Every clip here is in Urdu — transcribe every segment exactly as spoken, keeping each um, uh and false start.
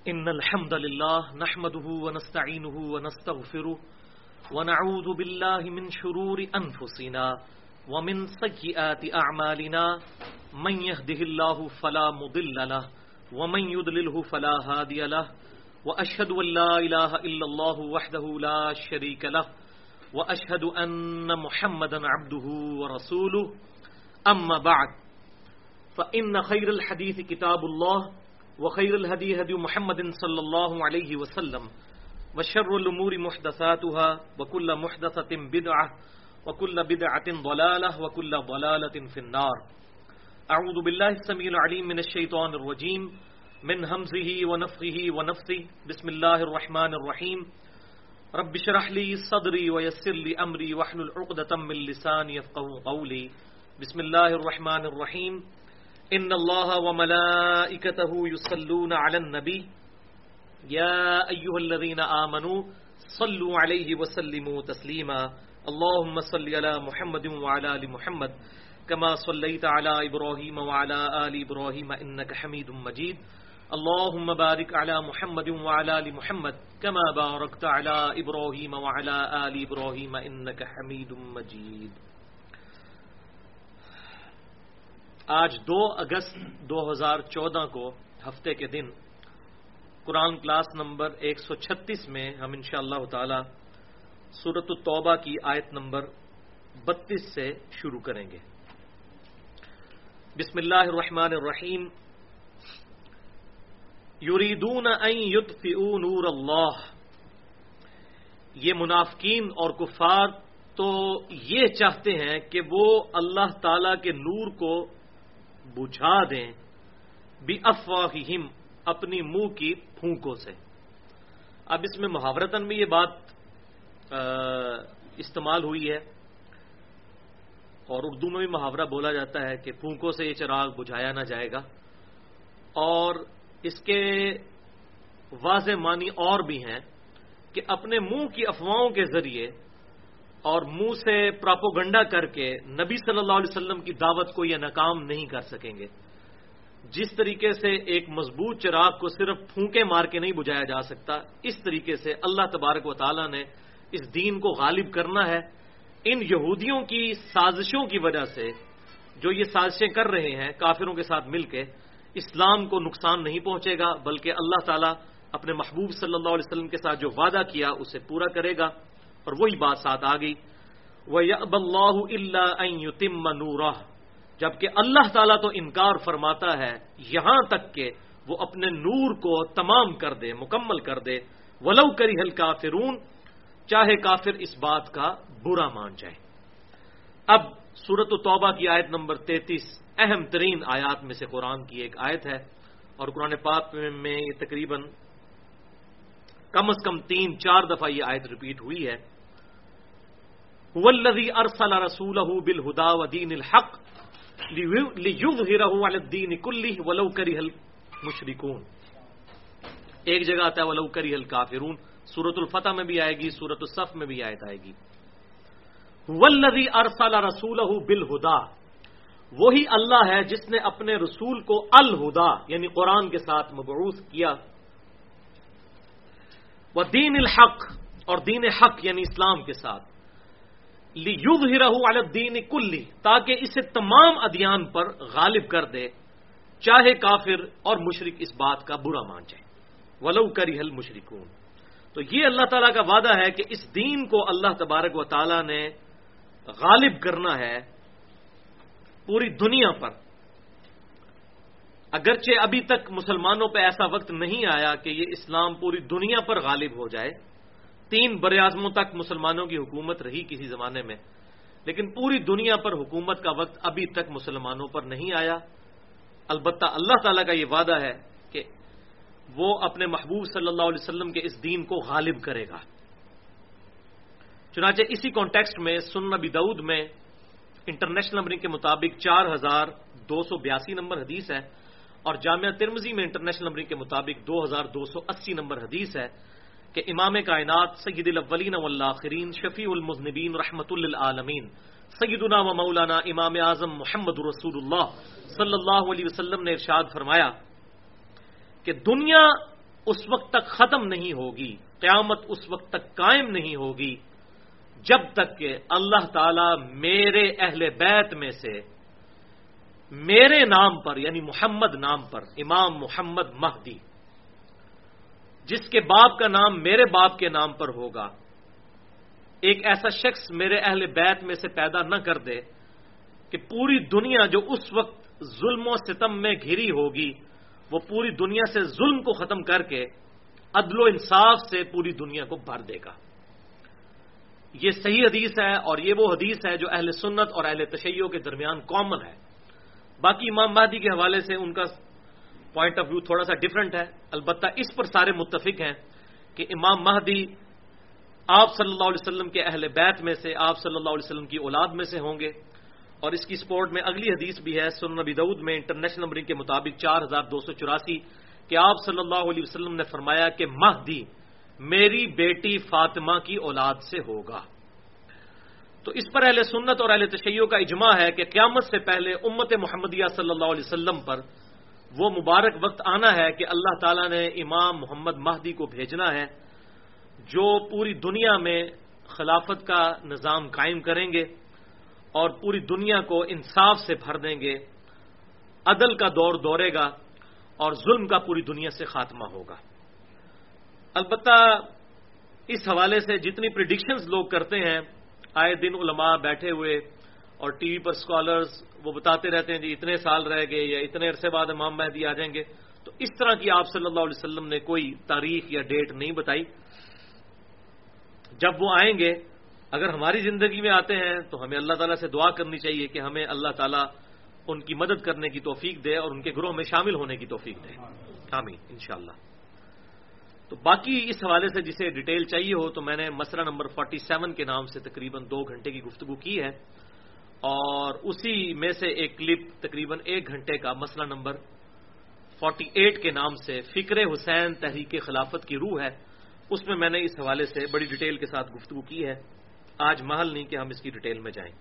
إن الحمد لله نحمده ونستعينه ونستغفره ونعوذ بالله من شرور أنفسنا ومن سيئات أعمالنا من يهده الله فلا مضل له ومن يضلله فلا هادي له وأشهد أن لا إله إلا الله وحده لا شريك له وأشهد أن محمدا عبده ورسوله أما بعد فإن خير الحديث كتاب الله وخير الهدي هدي محمد صلى الله عليه وسلم وشر الأمور محدثاتها وكل محدثة بدعة وكل بدعة ضلالة وكل ضلالة في النار. أعوذ بالله السميع العليم من الشيطان الرجيم من همزه ونفخه ونفثه. بسم الله الرحمن الرحيم. رب اشرح لي صدري ويسر لي أمري واحلل عقدة من لساني يفقهوا قولي. بسم الله الرحمن الرحيم. إن الله وملائكته يصلون على النبي يا أيها الذين آمنوا صلوا عليه وسلموا تسليما. اللهم صل على محمد وعلى آل محمد كما صليت على إبراهيم وعلى آل إبراهيم إنك حميد مجيد. اللهم بارك على محمد وعلى آل محمد كما باركت على إبراهيم وعلى آل إبراهيم إنك حميد مجيد. آج دو اگست دو ہزار چودہ کو ہفتے کے دن قرآن کلاس نمبر ایک سو چھتیس میں ہم انشاءاللہ تعالی سورۃ التوبہ کی آیت نمبر بتیس سے شروع کریں گے. بسم اللہ الرحمن الرحیم. یریدون ان یطفئوا نور اللہ. یہ منافقین اور کفار تو یہ چاہتے ہیں کہ وہ اللہ تعالی کے نور کو بجھا دیں بِأَفْوَاهِهِمْ اپنی منہ کی پھونکوں سے. اب اس میں محاورتاً بھی یہ بات استعمال ہوئی ہے اور اردو میں بھی محاورہ بولا جاتا ہے کہ پھونکوں سے یہ چراغ بجھایا نہ جائے گا. اور اس کے واضح معنی اور بھی ہیں کہ اپنے منہ کی افواہوں کے ذریعے اور منہ سے پراپوگنڈا کر کے نبی صلی اللہ علیہ وسلم کی دعوت کو یہ ناکام نہیں کر سکیں گے. جس طریقے سے ایک مضبوط چراغ کو صرف پھونکے مار کے نہیں بجھایا جا سکتا، اس طریقے سے اللہ تبارک و تعالی نے اس دین کو غالب کرنا ہے. ان یہودیوں کی سازشوں کی وجہ سے جو یہ سازشیں کر رہے ہیں کافروں کے ساتھ مل کے، اسلام کو نقصان نہیں پہنچے گا، بلکہ اللہ تعالیٰ اپنے محبوب صلی اللہ علیہ وسلم کے ساتھ جو وعدہ کیا اسے پورا کرے گا. اور وہی بات ساتھ آ گئی وَيَأْبَى اللَّهُ إِلَّا أَن يُتِمَّ نُورَهُ. جبکہ اللہ تعالیٰ تو انکار فرماتا ہے یہاں تک کہ وہ اپنے نور کو تمام کر دے، مکمل کر دے. وَلَوْ كَرِهَ الْكَافِرُونَ، چاہے کافر اس بات کا برا مان جائے. اب سورۃ التوبہ کی آیت نمبر تینتیس اہم ترین آیات میں سے قرآن کی ایک آیت ہے اور قرآن پاک میں یہ تقریباً کم از کم تین چار دفعہ یہ آیت ریپیٹ ہوئی ہے. هو الذي ارسل رسوله بالهدى ودين الحق ليظهره على الدين كله ولو كره المشركون. ایک جگہ آتا ہے ولو كره الكافرون. سورۃ الفتح میں بھی آئے گی، سورۃ الصف میں بھی آیت آئے گی. هو الذي ارسل رسوله بالهدى، وہی اللہ ہے جس نے اپنے رسول کو الہدا یعنی قرآن کے ساتھ مبعوث کیا. ودین الحق، اور دین حق یعنی اسلام کے ساتھ. لِيُظْهِرَهُ عَلَى الدِّينِ كُلِّهِ، تاکہ اسے تمام ادیان پر غالب کر دے، چاہے کافر اور مشرک اس بات کا برا مان جائے. وَلَوْ كَرِهَ الْمُشْرِكُونَ. تو یہ اللہ تعالیٰ کا وعدہ ہے کہ اس دین کو اللہ تبارک و تعالیٰ نے غالب کرنا ہے پوری دنیا پر. اگرچہ ابھی تک مسلمانوں پہ ایسا وقت نہیں آیا کہ یہ اسلام پوری دنیا پر غالب ہو جائے. تین براعظموں تک مسلمانوں کی حکومت رہی کسی زمانے میں، لیکن پوری دنیا پر حکومت کا وقت ابھی تک مسلمانوں پر نہیں آیا. البتہ اللہ تعالیٰ کا یہ وعدہ ہے کہ وہ اپنے محبوب صلی اللہ علیہ وسلم کے اس دین کو غالب کرے گا. چنانچہ اسی کانٹیکسٹ میں سنن نبی داؤد میں انٹرنیشنل نمبرنگ کے مطابق چار ہزار دو سو بیاسی نمبر حدیث ہے اور جامعہ ترمذی میں انٹرنیشنل نمبرنگ کے مطابق دو ہزار دو سو اسی نمبر حدیث ہے کہ امام کائنات سید الاولین والآخرین شفیع المذنبین رحمت للعالمین سیدنا و مولانا امام اعظم محمد رسول اللہ صلی اللہ علیہ وسلم نے ارشاد فرمایا کہ دنیا اس وقت تک ختم نہیں ہوگی، قیامت اس وقت تک قائم نہیں ہوگی جب تک کہ اللہ تعالی میرے اہل بیت میں سے میرے نام پر یعنی محمد نام پر امام محمد مہدی جس کے باپ کا نام میرے باپ کے نام پر ہوگا، ایک ایسا شخص میرے اہل بیت میں سے پیدا نہ کر دے کہ پوری دنیا جو اس وقت ظلم و ستم میں گھری ہوگی وہ پوری دنیا سے ظلم کو ختم کر کے عدل و انصاف سے پوری دنیا کو بھر دے گا۔ یہ صحیح حدیث ہے اور یہ وہ حدیث ہے جو اہل سنت اور اہل تشیع کے درمیان کامن ہے۔ باقی امام مہدی کے حوالے سے ان کا پوائنٹ آف ویو تھوڑا سا ڈفرنٹ ہے، البتہ اس پر سارے متفق ہیں کہ امام مہدی آپ صلی اللہ علیہ وسلم کے اہل بیت میں سے، آپ صلی اللہ علیہ وسلم کی اولاد میں سے ہوں گے۔ اور اس کی سپورٹ میں اگلی حدیث بھی ہے سنن نبی داؤد میں انٹرنیشنل نمبرنگ کے مطابق چار ہزار دو سو چوراسی کہ آپ صلی اللہ علیہ وسلم نے فرمایا کہ مہدی میری بیٹی فاطمہ کی اولاد سے ہوگا۔ تو اس پر اہل سنت اور اہل تشیع کا اجماع ہے کہ قیامت سے پہلے امت محمدیہ صلی اللہ علیہ وسلم پر وہ مبارک وقت آنا ہے کہ اللہ تعالیٰ نے امام محمد مہدی کو بھیجنا ہے جو پوری دنیا میں خلافت کا نظام قائم کریں گے اور پوری دنیا کو انصاف سے بھر دیں گے، عدل کا دور دورے گا اور ظلم کا پوری دنیا سے خاتمہ ہوگا۔ البتہ اس حوالے سے جتنی پریڈکشنز لوگ کرتے ہیں، آئے دن علماء بیٹھے ہوئے اور ٹی وی پر اسکالرز وہ بتاتے رہتے ہیں جی اتنے سال رہ گئے یا اتنے عرصے بعد امام مہدی آ جائیں گے، تو اس طرح کی آپ صلی اللہ علیہ وسلم نے کوئی تاریخ یا ڈیٹ نہیں بتائی۔ جب وہ آئیں گے اگر ہماری زندگی میں آتے ہیں تو ہمیں اللہ تعالیٰ سے دعا کرنی چاہیے کہ ہمیں اللہ تعالیٰ ان کی مدد کرنے کی توفیق دے اور ان کے گروہ میں شامل ہونے کی توفیق دے، آمین انشاءاللہ۔ تو باقی اس حوالے سے جسے ڈیٹیل چاہیے ہو تو میں نے مسئلہ نمبر سینتالیس کے نام سے تقریباً دو گھنٹے کی گفتگو کی ہے، اور اسی میں سے ایک کلپ تقریباً ایک گھنٹے کا مسئلہ نمبر اڑتالیس کے نام سے فکر حسین تحریک خلافت کی روح ہے، اس میں میں نے اس حوالے سے بڑی ڈیٹیل کے ساتھ گفتگو کی ہے۔ آج محل نہیں کہ ہم اس کی ڈیٹیل میں جائیں۔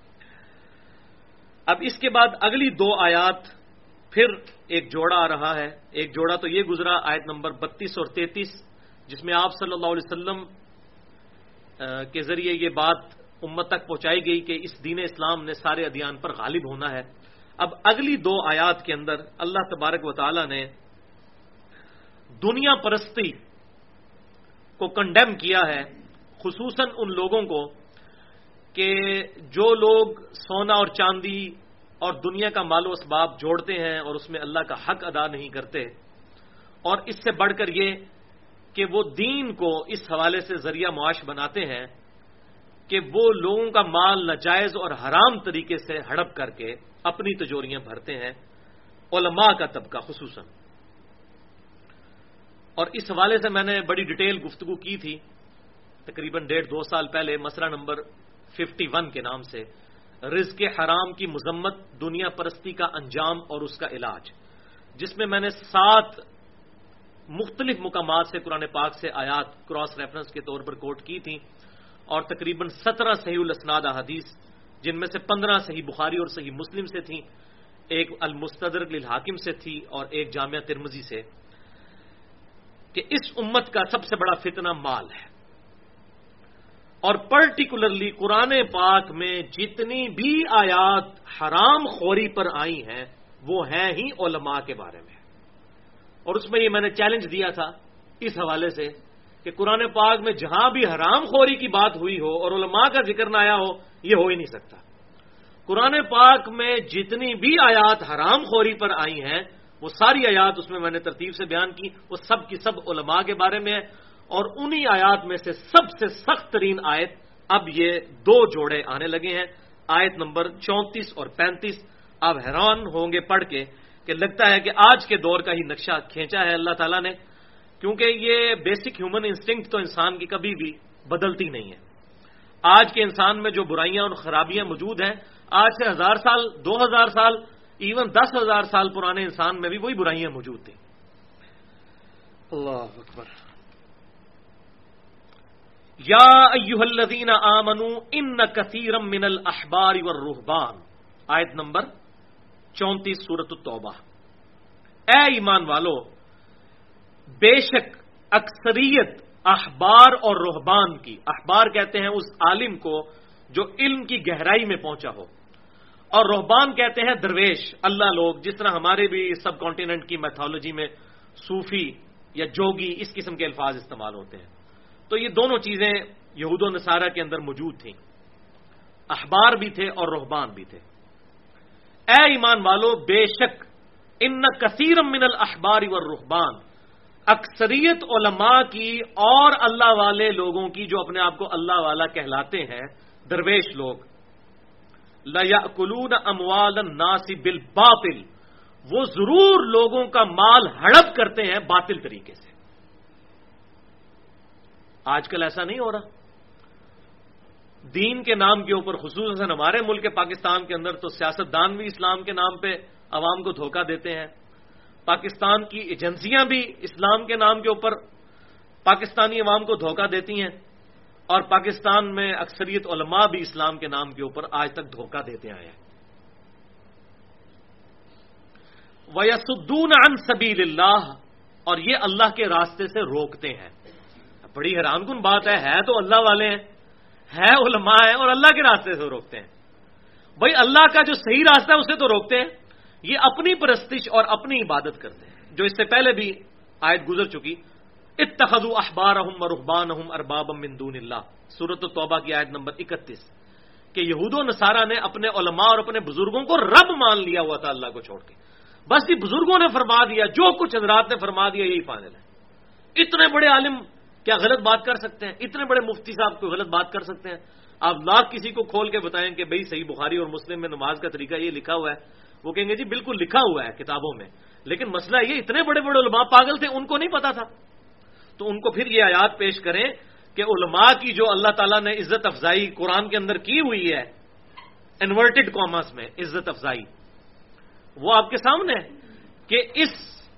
اب اس کے بعد اگلی دو آیات پھر ایک جوڑا آ رہا ہے۔ ایک جوڑا تو یہ گزرا آیت نمبر بتیس اور تینتیس جس میں آپ صلی اللہ علیہ وسلم کے ذریعے یہ بات امت تک پہنچائی گئی کہ اس دین اسلام نے سارے ادیان پر غالب ہونا ہے۔ اب اگلی دو آیات کے اندر اللہ تبارک و تعالی نے دنیا پرستی کو کنڈیم کیا ہے، خصوصاً ان لوگوں کو کہ جو لوگ سونا اور چاندی اور دنیا کا مال و اسباب جوڑتے ہیں اور اس میں اللہ کا حق ادا نہیں کرتے، اور اس سے بڑھ کر یہ کہ وہ دین کو اس حوالے سے ذریعہ معاش بناتے ہیں کہ وہ لوگوں کا مال ناجائز اور حرام طریقے سے ہڑپ کر کے اپنی تجوریاں بھرتے ہیں، علماء کا طبقہ خصوصاً۔ اور اس حوالے سے میں نے بڑی ڈیٹیل گفتگو کی تھی تقریباً ڈیڑھ دو سال پہلے مسئلہ نمبر اکیاون کے نام سے رزق حرام کی مذمت، دنیا پرستی کا انجام اور اس کا علاج، جس میں میں نے سات مختلف مقامات سے قرآن پاک سے آیات کراس ریفرنس کے طور پر کوٹ کی تھیں، اور تقریباً سترہ صحیح الاسناد احادیث جن میں سے پندرہ صحیح بخاری اور صحیح مسلم سے تھیں، ایک المستدرک للحاکم سے تھی اور ایک جامعہ ترمذی سے، کہ اس امت کا سب سے بڑا فتنہ مال ہے، اور پرٹیکولرلی قرآن پاک میں جتنی بھی آیات حرام خوری پر آئی ہیں وہ ہیں ہی علماء کے بارے میں۔ اور اس میں یہ میں نے چیلنج دیا تھا اس حوالے سے کہ قرآن پاک میں جہاں بھی حرام خوری کی بات ہوئی ہو اور علماء کا ذکر نہ آیا ہو یہ ہو ہی نہیں سکتا۔ قرآن پاک میں جتنی بھی آیات حرام خوری پر آئی ہیں وہ ساری آیات اس میں میں نے ترتیب سے بیان کی، وہ سب کی سب علماء کے بارے میں ہے، اور انہی آیات میں سے سب سے سخت ترین آیت اب یہ دو جوڑے آنے لگے ہیں، آیت نمبر چونتیس اور پینتیس۔ آپ حیران ہوں گے پڑھ کے کہ لگتا ہے کہ آج کے دور کا ہی نقشہ کھینچا ہے اللہ تعالیٰ نے، کیونکہ یہ بیسک ہیومن انسٹنکٹ تو انسان کی کبھی بھی بدلتی نہیں ہے۔ آج کے انسان میں جو برائیاں اور خرابیاں موجود ہیں، آج سے ہزار سال، دو ہزار سال، ایون دس ہزار سال پرانے انسان میں بھی وہی برائیاں موجود تھیں۔ اللہ اکبر۔ یا ایھا الذین آمنوا ان کثیرا من الاحبار والرہبان، آیت نمبر چونتیس سورۃ التوبہ۔ اے ایمان والو، بے شک اکثریت احبار اور رہبان کی، احبار کہتے ہیں اس عالم کو جو علم کی گہرائی میں پہنچا ہو، اور رہبان کہتے ہیں درویش اللہ لوگ، جس طرح ہمارے بھی سب کانٹیننٹ کی میتھولوجی میں صوفی یا جوگی اس قسم کے الفاظ استعمال ہوتے ہیں. تو یہ دونوں چیزیں یہود و نصارہ کے اندر موجود تھیں، احبار بھی تھے اور رہبان بھی تھے. اے ایمان والو، بے شک ان کثیر من الاحبار والرہبان، اکثریت علماء کی اور اللہ والے لوگوں کی جو اپنے آپ کو اللہ والا کہلاتے ہیں، درویش لوگ، لَيَأْكُلُونَ أَمْوَالَ النَّاسِ بِالْبَاطِلِ، وہ ضرور لوگوں کا مال ہڑپ کرتے ہیں باطل طریقے سے. آج کل ایسا نہیں ہو رہا. دین کے نام کے اوپر، خصوصاً ہمارے ملک پاکستان کے اندر تو سیاستدان بھی اسلام کے نام پہ عوام کو دھوکہ دیتے ہیں. پاکستان کی ایجنسیاں بھی اسلام کے نام کے اوپر پاکستانی عوام کو دھوکہ دیتی ہیں، اور پاکستان میں اکثریت علماء بھی اسلام کے نام کے اوپر آج تک دھوکہ دیتے آئے ہیں. وَيَصُدُّونَ عَن سَبِيلِ اللَّهِ، اور یہ اللہ کے راستے سے روکتے ہیں. بڑی حیران کن بات ہے ہے تو اللہ والے ہیں، ہے علماء ہیں، اور اللہ کے راستے سے روکتے ہیں. بھائی اللہ کا جو صحیح راستہ ہے اسے تو روکتے ہیں. یہ اپنی پرستش اور اپنی عبادت کرتے ہیں، جو اس سے پہلے بھی آیت گزر چکی. اتخذوا احبارهم ورهبانهم اربابا من دون اللہ، سورۃ التوبہ کی آیت نمبر اکتیس، کہ یہود و نصارہ نے اپنے علماء اور اپنے بزرگوں کو رب مان لیا ہوا تھا اللہ کو چھوڑ کے. بس یہ بزرگوں نے فرما دیا، جو کچھ حضرات نے فرما دیا یہی فائنل ہے. اتنے بڑے عالم کیا غلط بات کر سکتے ہیں؟ اتنے بڑے مفتی صاحب کوئی غلط بات کر سکتے ہیں؟ آپ لاکھ کسی کو کھول کے بتائیں کہ بھئی صحیح بخاری اور مسلم میں نماز کا طریقہ یہ لکھا ہوا ہے، وہ کہیں گے جی بالکل لکھا ہوا ہے کتابوں میں، لیکن مسئلہ یہ اتنے بڑے بڑے علماء پاگل تھے، ان کو نہیں پتا تھا. تو ان کو پھر یہ آیات پیش کریں کہ علماء کی جو اللہ تعالیٰ نے عزت افزائی قرآن کے اندر کی ہوئی ہے، انورٹڈ کاماس میں عزت افزائی، وہ آپ کے سامنے ہے کہ اس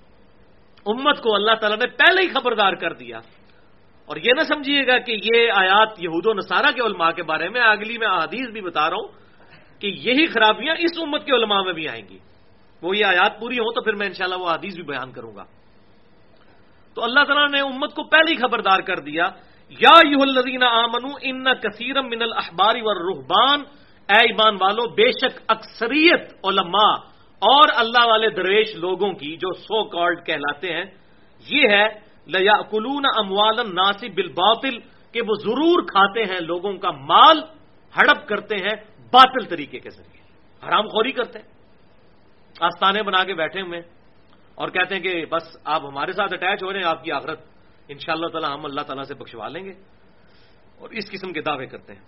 امت کو اللہ تعالیٰ نے پہلے ہی خبردار کر دیا. اور یہ نہ سمجھیے گا کہ یہ آیات یہود و نصارہ کے علماء کے بارے میں، اگلی میں احادیث بھی بتا رہا ہوں کہ یہی خرابیاں اس امت کے علماء میں بھی آئیں گی. وہ یہ آیات پوری ہوں تو پھر میں انشاءاللہ وہ حدیث بھی بیان کروں گا. تو اللہ تعالیٰ نے امت کو پہلے ہی خبردار کر دیا، یا ایھا الذین آمنوا ان کثیرا من الاحبار والرہبان، اے ایمان والو بے شک اکثریت علماء اور اللہ والے درویش لوگوں کی جو سو کالڈ کہلاتے ہیں، یہ ہے لَيَأْكُلُونَ أَمْوَالَ النَّاسِ بِالْبَاطِلِ، کہ وہ ضرور کھاتے ہیں لوگوں کا مال، ہڑپ کرتے ہیں باطل طریقے کے ذریعے، حرام خوری کرتے ہیں. آستانے بنا کے بیٹھے ہوئے اور کہتے ہیں کہ بس آپ ہمارے ساتھ اٹیچ ہو رہے ہیں، آپ کی آخرت انشاءاللہ تعالی ہم اللہ تعالیٰ سے بخشوا لیں گے، اور اس قسم کے دعوے کرتے ہیں.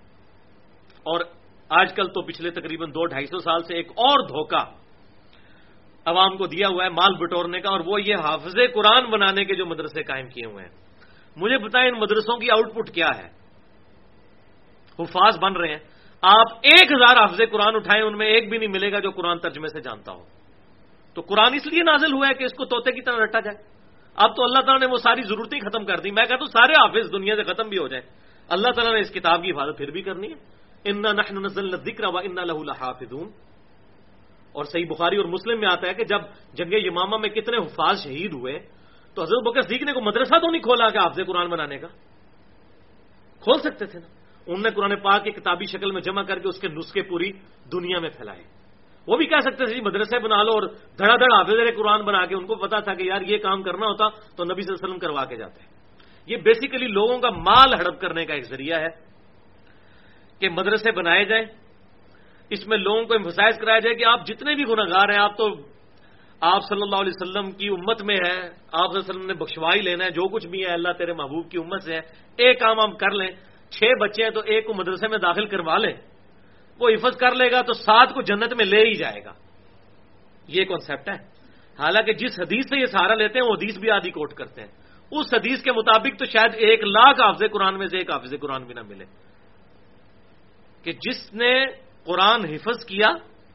اور آج کل تو پچھلے تقریباً دو ڈھائی سو سال سے ایک اور دھوکہ عوام کو دیا ہوا ہے مال بٹورنے کا، اور وہ یہ حافظ قرآن بنانے کے جو مدرسے قائم کیے ہوئے ہیں. مجھے بتائیں ان مدرسوں کی آؤٹ پٹ کیا ہے؟ حفاظ بن رہے ہیں. آپ ایک ہزار حافظ قرآن اٹھائیں، ان میں ایک بھی نہیں ملے گا جو قرآن ترجمے سے جانتا ہو. تو قرآن اس لیے نازل ہوا ہے کہ اس کو طوطے کی طرح رٹا جائے. اب تو اللہ تعالیٰ نے وہ ساری ضرورتیں ختم کر دی. میں کہتا ہوں سارے حافظ دنیا سے ختم بھی ہو جائیں، اللہ تعالیٰ نے اس کتاب کی حفاظت پھر بھی کرنی ہے. انا نحن نزلنا الذکر وانا لہ لحافظون. اور صحیح بخاری اور مسلم میں آتا ہے کہ جب جنگ یمامہ میں کتنے حفاظ شہید ہوئے تو حضرت بکر صدیق نے کو مدرسہ تو نہیں کھولا کہ حافظ قرآن بنانے کا؟ کھول سکتے تھے نا. انہوں نے قرآن پاک کی کتابی شکل میں جمع کر کے اس کے نسخے پوری دنیا میں پھیلائے. وہ بھی کہہ سکتے تھے جی مدرسے بنا لو اور دھڑا دھڑ حافظ قرآن بنا کے. ان کو پتا تھا کہ یار یہ کام کرنا ہوتا تو نبی صلی اللہ علیہ وسلم کروا کے جاتے. یہ بیسیکلی لوگوں کا مال ہڑپ کرنے کا ایک ذریعہ ہے کہ مدرسے بنائے جائیں، اس میں لوگوں کو امفسائز کرایا جائے کہ آپ جتنے بھی گناہگار ہیں، آپ تو آپ صلی اللہ علیہ وسلم کی امت میں ہے، آپ صلی اللہ علیہ وسلم نے بخشوائی لینا ہے، جو کچھ بھی ہے اللہ تیرے محبوب کی امت سے ہے. ایک کام ہم کر لیں، چھ بچے ہیں تو ایک کو مدرسے میں داخل کروا لیں، وہ حفظ کر لے گا تو سات کو جنت میں لے ہی جائے گا. یہ کانسیپٹ ہے. حالانکہ جس حدیث سے یہ سہارا لیتے ہیں وہ حدیث بھی آدھی کوٹ کرتے ہیں. اس حدیث کے مطابق تو شاید ایک لاکھ حافظ قرآن میں سے ایک حافظ قرآن بھی نہ ملے کہ جس نے قرآن حفظ کیا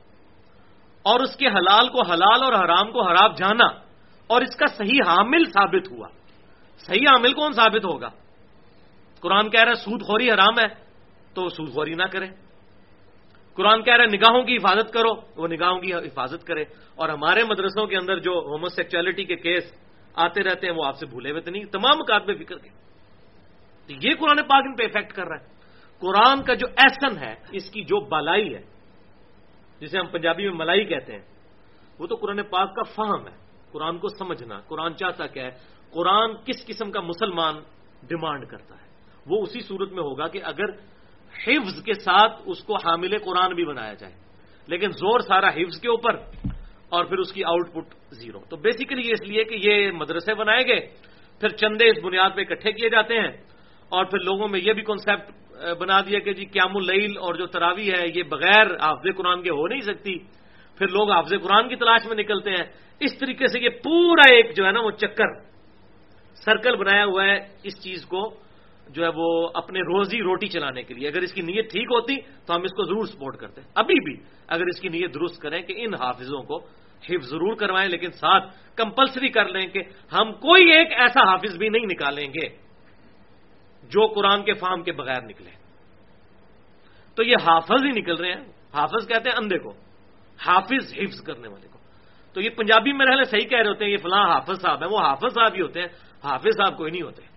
اور اس کے حلال کو حلال اور حرام کو حرام جانا اور اس کا صحیح حامل ثابت ہوا. صحیح حامل کون ثابت ہوگا؟ قرآن کہہ رہا ہے سود خوری حرام ہے تو سود خوری نہ کرے. قرآن کہہ رہا ہے نگاہوں کی حفاظت کرو، وہ نگاہوں کی حفاظت کرے. اور ہمارے مدرسوں کے اندر جو ہومو سیکچولیٹی کے کیس آتے رہتے ہیں, وہ آپ سے بھولے ہوئے تو نہیں, تمام مکاتبے فکر کے. تو یہ قرآن پاک ان پہ افیکٹ کر رہا ہے. قرآن کا جو ایسن ہے, اس کی جو بالائی ہے, جسے ہم پنجابی میں ملائی کہتے ہیں, وہ تو قرآن پاک کا فہم ہے, قرآن کو سمجھنا, قرآن چاہتا کیا ہے, قرآن کس قسم کا مسلمان ڈیمانڈ کرتا ہے. وہ اسی صورت میں ہوگا کہ اگر حفظ کے ساتھ اس کو حامل قرآن بھی بنایا جائے, لیکن زور سارا حفظ کے اوپر اور پھر اس کی آؤٹ پٹ زیرو. تو بیسیکلی یہ اس لیے کہ یہ مدرسے بنائے گئے, پھر چندے اس بنیاد پہ اکٹھے کیے جاتے ہیں, اور پھر لوگوں میں یہ بھی کنسیپٹ بنا دیا کہ جی قیام اللیل اور جو تراویح ہے یہ بغیر حافظ قرآن کے ہو نہیں سکتی. پھر لوگ حافظ قرآن کی تلاش میں نکلتے ہیں. اس طریقے سے یہ پورا ایک جو ہے نا وہ چکر سرکل بنایا ہوا ہے اس چیز کو جو ہے وہ اپنے روزی روٹی چلانے کے لیے. اگر اس کی نیت ٹھیک ہوتی تو ہم اس کو ضرور سپورٹ کرتے ہیں. ابھی بھی اگر اس کی نیت درست کریں کہ ان حافظوں کو حفظ ضرور کروائیں, لیکن ساتھ کمپلسری کر لیں کہ ہم کوئی ایک ایسا حافظ بھی نہیں نکالیں گے جو قرآن کے فہم کے بغیر نکلے. تو یہ حافظ ہی نکل رہے ہیں. حافظ کہتے ہیں اندھے کو, حافظ حفظ کرنے والے کو. تو یہ پنجابی میں رہے صحیح کہہ رہے ہوتے ہیں, یہ فلاں حافظ صاحب ہیں, وہ حافظ صاحب ہی ہوتے ہیں, حافظ صاحب کوئی نہیں ہوتے.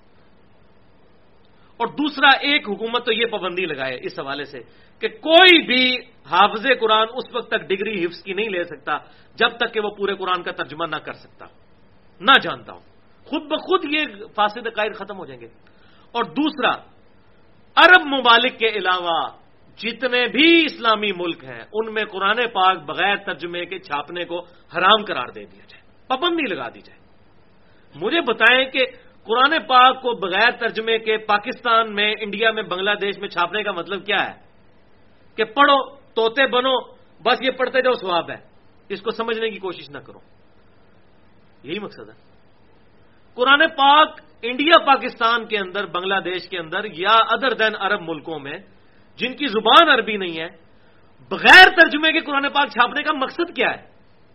اور دوسرا ایک حکومت تو یہ پابندی لگائے اس حوالے سے کہ کوئی بھی حافظ قرآن اس وقت تک ڈگری حفظ کی نہیں لے سکتا جب تک کہ وہ پورے قرآن کا ترجمہ نہ کر سکتا, نہ جانتا ہوں. خود بخود یہ فاسد عقائد ختم ہو جائیں گے. اور دوسرا, عرب ممالک کے علاوہ جتنے بھی اسلامی ملک ہیں ان میں قرآن پاک بغیر ترجمے کے چھاپنے کو حرام قرار دے دیا جائے, پابندی لگا دی جائے. مجھے بتائیں کہ قرآن پاک کو بغیر ترجمے کے پاکستان میں, انڈیا میں, بنگلہ دیش میں چھاپنے کا مطلب کیا ہے کہ پڑھو طوطے بنو, بس یہ پڑھتے جاؤ ثواب ہے, اس کو سمجھنے کی کوشش نہ کرو. یہی مقصد ہے. قرآن پاک انڈیا پاکستان کے اندر, بنگلہ دیش کے اندر یا ادر دین عرب ملکوں میں جن کی زبان عربی نہیں ہے, بغیر ترجمے کے قرآن پاک چھاپنے کا مقصد کیا ہے؟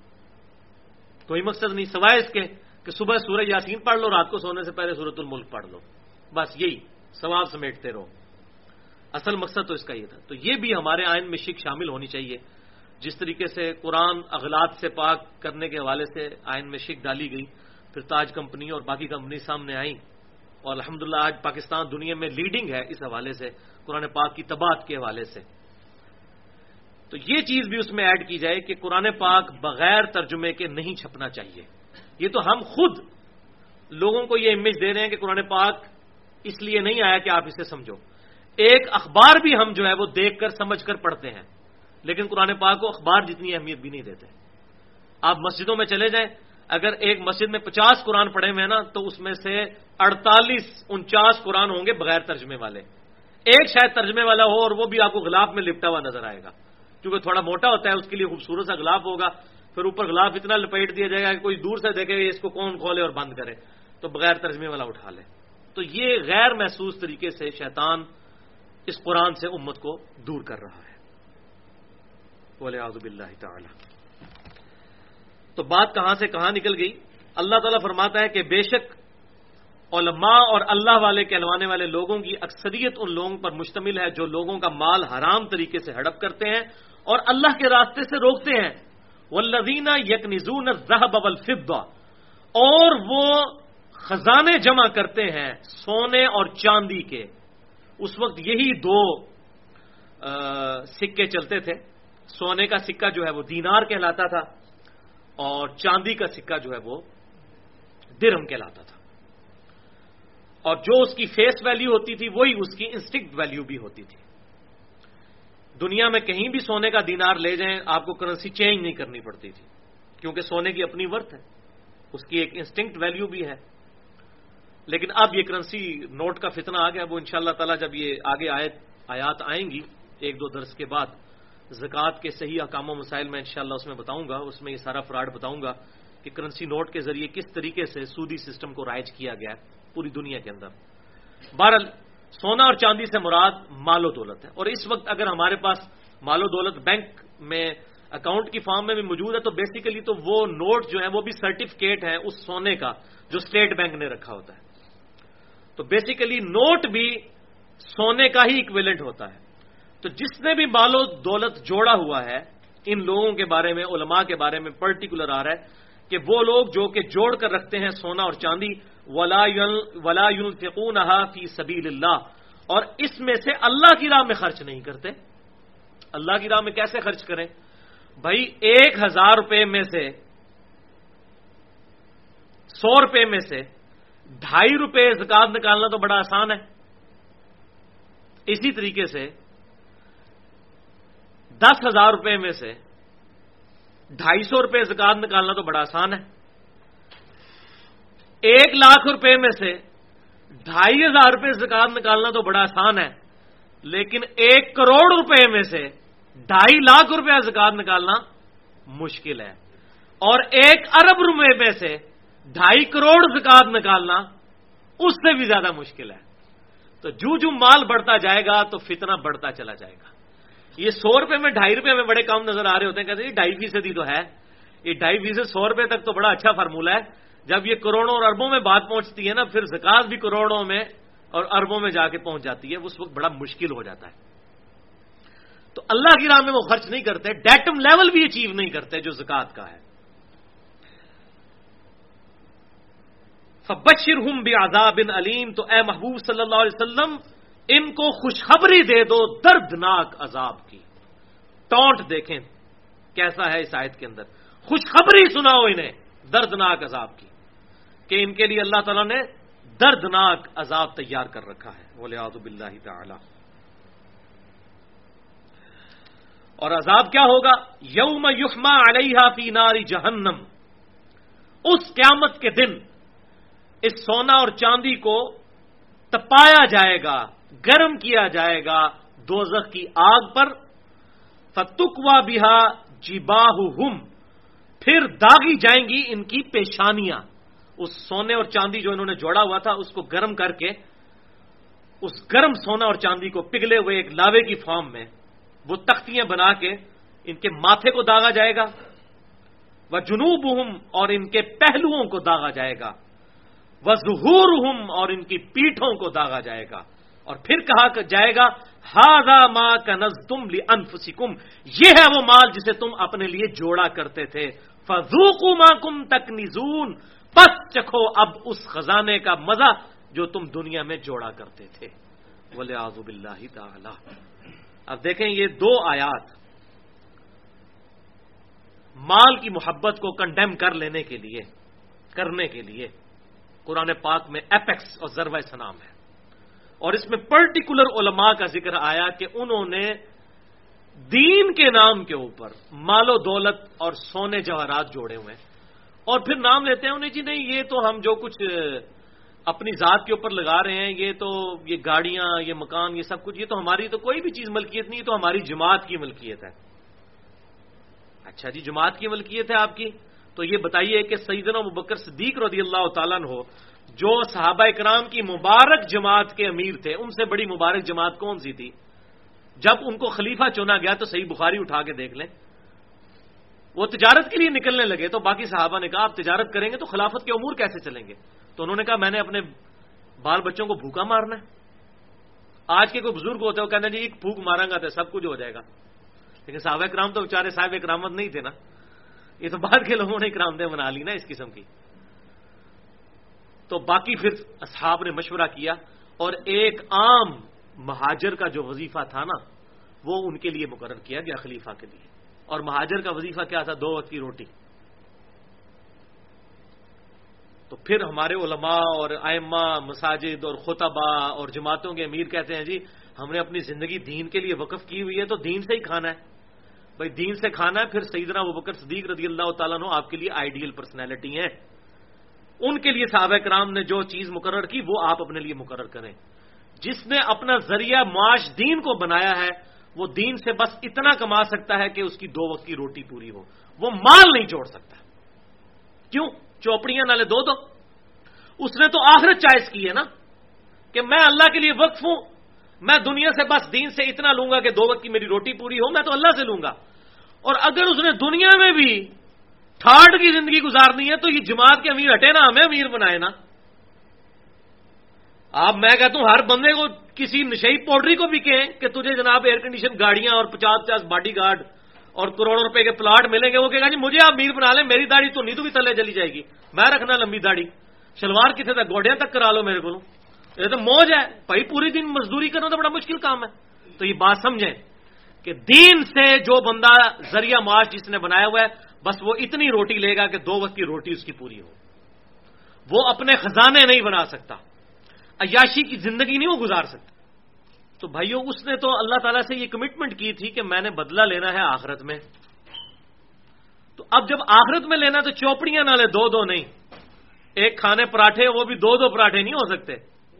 کوئی مقصد نہیں سوائے اس کے کہ صبح سورہ یاسین پڑھ لو, رات کو سونے سے پہلے سورۃ الملک پڑھ لو, بس یہی ثواب سمیٹتے رہو. اصل مقصد تو اس کا یہ تھا. تو یہ بھی ہمارے آئین میں شک شامل ہونی چاہیے. جس طریقے سے قرآن اغلاط سے پاک کرنے کے حوالے سے آئین میں شک ڈالی گئی, پھر تاج کمپنی اور باقی کمپنی سامنے آئیں, اور الحمدللہ آج پاکستان دنیا میں لیڈنگ ہے اس حوالے سے, قرآن پاک کی طباعت کے حوالے سے. تو یہ چیز بھی اس میں ایڈ کی جائے کہ قرآن پاک بغیر ترجمے کے نہیں چھپنا چاہیے. یہ تو ہم خود لوگوں کو یہ امیج دے رہے ہیں کہ قرآن پاک اس لیے نہیں آیا کہ آپ اسے سمجھو. ایک اخبار بھی ہم جو ہے وہ دیکھ کر سمجھ کر پڑھتے ہیں, لیکن قرآن پاک کو اخبار جتنی اہمیت بھی نہیں دیتے. آپ مسجدوں میں چلے جائیں, اگر ایک مسجد میں پچاس قرآن پڑھے ہوئے ہیں نا, تو اس میں سے اڑتالیس انچاس قرآن ہوں گے بغیر ترجمے والے. ایک شاید ترجمے والا ہو اور وہ بھی آپ کو غلاف میں لپٹا ہوا نظر آئے گا, کیونکہ تھوڑا موٹا ہوتا ہے, اس کے لیے خوبصورت سا غلاف ہوگا, پھر اوپر غلاف اتنا لپیٹ دیا جائے گا کہ کوئی دور سے دیکھے اس کو کون کھولے اور بند کرے, تو بغیر ترجمے والا اٹھا لے. تو یہ غیر محسوس طریقے سے شیطان اس قرآن سے امت کو دور کر رہا ہے. وَلِعَوْذُ بِاللَّهِ تَعَالَى. تو بات کہاں سے کہاں نکل گئی. اللہ تعالیٰ فرماتا ہے کہ بے شک علماء اور اللہ والے کہلوانے والے لوگوں کی اکثریت ان لوگوں پر مشتمل ہے جو لوگوں کا مال حرام طریقے سے ہڑپ کرتے ہیں اور اللہ کے راستے سے روکتے ہیں. والذین یکنزون الذهب والفضة, اور وہ خزانے جمع کرتے ہیں سونے اور چاندی کے. اس وقت یہی دو سکے چلتے تھے. سونے کا سکہ جو ہے وہ دینار کہلاتا تھا, اور چاندی کا سکہ جو ہے وہ درہم کہلاتا تھا. اور جو اس کی فیس ویلیو ہوتی تھی وہی اس کی انسٹنکٹ ویلیو بھی ہوتی تھی. دنیا میں کہیں بھی سونے کا دینار لے جائیں آپ کو کرنسی چینج نہیں کرنی پڑتی تھی, کیونکہ سونے کی اپنی ورتھ ہے, اس کی ایک انسٹنکٹ ویلیو بھی ہے. لیکن اب یہ کرنسی نوٹ کا فتنہ آ گیا. وہ انشاءاللہ تعالی جب یہ آگے آیت آیات آئیں گی ایک دو درس کے بعد, زکوٰۃ کے صحیح احکام و مسائل میں انشاءاللہ اس میں بتاؤں گا, اس میں یہ سارا فراڈ بتاؤں گا کہ کرنسی نوٹ کے ذریعے کس طریقے سے سودی سسٹم کو رائج کیا گیا ہے پوری دنیا کے اندر. بہرحال سونا اور چاندی سے مراد مال و دولت ہے. اور اس وقت اگر ہمارے پاس مال و دولت بینک میں اکاؤنٹ کی فارم میں بھی موجود ہے تو بیسیکلی تو وہ نوٹ جو ہے وہ بھی سرٹیفکیٹ ہے اس سونے کا جو اسٹیٹ بینک نے رکھا ہوتا ہے. تو بیسیکلی نوٹ بھی سونے کا ہی ایکویلنٹ ہوتا ہے. تو جس نے بھی مال و دولت جوڑا ہوا ہے ان لوگوں کے بارے میں, علماء کے بارے میں پرٹیکولر آ رہا ہے کہ وہ لوگ جو کہ جوڑ کر رکھتے ہیں سونا اور چاندی، ولا ينفقونها فی سبیل اللہ، اور اس میں سے اللہ کی راہ میں خرچ نہیں کرتے۔ اللہ کی راہ میں کیسے خرچ کریں؟ بھائی ایک ہزار روپے میں سے، سو روپے میں سے ڈھائی روپے زکات نکالنا تو بڑا آسان ہے۔ اسی طریقے سے دس ہزار روپے میں سے ڈھائی سو روپے زکات نکالنا تو بڑا آسان ہے۔ ایک لاکھ روپے میں سے ڈھائی ہزار روپے زکات نکالنا تو بڑا آسان ہے، لیکن ایک کروڑ روپے میں سے ڈھائی لاکھ روپے زکات نکالنا مشکل ہے، اور ایک ارب روپے میں سے ڈھائی کروڑ زکات نکالنا اس سے بھی زیادہ مشکل ہے۔ تو جو جو مال بڑھتا جائے گا تو فتنہ بڑھتا چلا جائے گا۔ یہ سو روپے میں ڈھائی روپے میں بڑے کام نظر آ رہے ہوتے ہیں، کہتے ہیں ڈھائی فیصدی تو ہے، یہ ڈھائی فیصد سو روپے تک تو بڑا اچھا فارمولہ ہے۔ جب یہ کروڑوں اور اربوں میں بات پہنچتی ہے نا، پھر زکات بھی کروڑوں میں اور اربوں میں جا کے پہنچ جاتی ہے، اس وقت بڑا مشکل ہو جاتا ہے۔ تو اللہ کی راہ میں وہ خرچ نہیں کرتے، ڈیٹم لیول بھی اچیو نہیں کرتے جو زکات کا ہے۔ فبشرہم بعذاب علیم، تو اے محبوب صلی اللہ علیہ وسلم ان کو خوشخبری دے دو دردناک عذاب کی۔ ٹونٹ دیکھیں کیسا ہے اس آیت کے اندر، خوشخبری سناؤ انہیں دردناک عذاب کی، کہ ان کے لیے اللہ تعالیٰ نے دردناک عذاب تیار کر رکھا ہے، والعیاذ باللہ تعالی۔ اور عذاب کیا ہوگا؟ یوم یحما علیہا فی نار جہنم، اس قیامت کے دن اس سونا اور چاندی کو تپایا جائے گا، گرم کیا جائے گا دوزخ کی آگ پر، فتکوا بہا جباہہم، پھر داغی جائیں گی ان کی پیشانیاں، اس سونے اور چاندی جو انہوں نے جوڑا ہوا تھا اس کو گرم کر کے، اس گرم سونا اور چاندی کو پگھلے ہوئے ایک لاوے کی فارم میں وہ تختیاں بنا کے ان کے ماتھے کو داغا جائے گا، وہ جنوبہم، اور ان کے پہلوؤں کو داغا جائے گا، وہ ظہورہم، اور ان کی پیٹھوں کو داغا جائے گا، اور پھر کہا جائے گا ھذا ما کنزتم لانفسکم، یہ ہے وہ مال جسے تم اپنے لیے جوڑا کرتے تھے، فذوقوا ما کنتم تکنزون، پس چکھو اب اس خزانے کا مزہ جو تم دنیا میں جوڑا کرتے تھے، والعیاذ باللہ تعالی۔ اب دیکھیں یہ دو آیات مال کی محبت کو کنڈیم کر لینے کے لیے کرنے کے لیے قرآن پاک میں ایپیکس اور ذروہ سنام ہے، اور اس میں پرٹیکولر علماء کا ذکر آیا کہ انہوں نے دین کے نام کے اوپر مال و دولت اور سونے جواہرات جوڑے ہوئے ہیں، اور پھر نام لیتے ہیں انہیں جی نہیں یہ تو ہم جو کچھ اپنی ذات کے اوپر لگا رہے ہیں، یہ تو یہ گاڑیاں، یہ مکان، یہ سب کچھ، یہ تو ہماری تو کوئی بھی چیز ملکیت نہیں، یہ تو ہماری جماعت کی ملکیت ہے۔ اچھا جی جماعت کی ملکیت ہے آپ کی، تو یہ بتائیے کہ سیدنا ابوبکر صدیق رضی اللہ تعالیٰ عنہ جو صحابہ کرام کی مبارک جماعت کے امیر تھے، ان سے بڑی مبارک جماعت کون سی تھی؟ جب ان کو خلیفہ چنا گیا تو صحیح بخاری اٹھا کے دیکھ لیں، وہ تجارت کے لیے نکلنے لگے تو باقی صحابہ نے کہا آپ تجارت کریں گے تو خلافت کے امور کیسے چلیں گے؟ تو انہوں نے کہا میں نے اپنے بال بچوں کو بھوکا مارنا ہے۔ آج کے کوئی بزرگ ہوتے ہیں وہ کہنا جی ایک بھوک مارا گا تو سب کچھ ہو جائے گا، لیکن صحابہ کرام تو بیچارے صاحب کرامت نہیں تھے نا، یہ تو بعد کے لوگوں نے کرامتیں بنا لی نا اس قسم کی۔ تو باقی پھر اصحاب نے مشورہ کیا اور ایک عام مہاجر کا جو وظیفہ تھا نا وہ ان کے لیے مقرر کیا گیا خلیفہ کے لیے، اور مہاجر کا وظیفہ کیا تھا؟ دو وقت کی روٹی۔ تو پھر ہمارے علماء اور ائمہ مساجد اور خطبہ اور جماعتوں کے امیر کہتے ہیں جی ہم نے اپنی زندگی دین کے لیے وقف کی ہوئی ہے تو دین سے ہی کھانا ہے، بھائی دین سے کھانا ہے۔ پھر سیدنا ابوبکر صدیق رضی اللہ تعالیٰ عنہ آپ کے لیے آئیڈیل پرسنالٹی ہیں، ان کے لیے صحابہ کرام نے جو چیز مقرر کی وہ آپ اپنے لیے مقرر کریں۔ جس نے اپنا ذریعہ معاش دین کو بنایا ہے وہ دین سے بس اتنا کما سکتا ہے کہ اس کی دو وقت کی روٹی پوری ہو، وہ مال نہیں جوڑ سکتا۔ کیوں؟ چوپڑیاں نالے دو دو، اس نے تو آخرت چوائس کی ہے نا کہ میں اللہ کے لیے وقف ہوں، میں دنیا سے بس دین سے اتنا لوں گا کہ دو وقت کی میری روٹی پوری ہو، میں تو اللہ سے لوں گا۔ اور اگر اس نے دنیا میں بھی تھرڈ کی زندگی گزارنی ہے تو یہ جماعت کے امیر ہٹے نا، ہمیں امیر بنائے نا۔ آپ میں کہتا ہوں ہر بندے کو کسی نشئی پاؤڈری کو بھی کہیں کہ تجھے جناب ایئر کنڈیشن گاڑیاں اور پچاس پچاس باڈی گارڈ اور کروڑوں روپے کے پلاٹ ملیں گے, وہ کہے گا جی مجھے آپ امیر بنا لیں, میری داڑھی تو نیدو بھی تلے چلی جائے گی, میں رکھنا لمبی داڑھی, شلوار کتنے تک گوڈیاں تک کرا لو میرے کو, یہ تو موج ہے بھائی, پوری دن مزدوری کرنا تو بڑا مشکل کام ہے. تو یہ بات سمجھیں کہ دین سے جو بندہ ذریعہ معاش جس نے بنایا ہوا ہے, بس وہ اتنی روٹی لے گا کہ دو وقت کی روٹی اس کی پوری ہو. وہ اپنے خزانے نہیں بنا سکتا, عیاشی کی زندگی نہیں وہ گزار سکتا. تو بھائیو, اس نے تو اللہ تعالیٰ سے یہ کمٹمنٹ کی تھی کہ میں نے بدلہ لینا ہے آخرت میں. تو اب جب آخرت میں لینا تو چوپڑیاں نہ لے, دو دو نہیں, ایک کھانے پراٹھے, وہ بھی دو دو پراٹھے نہیں ہو سکتے,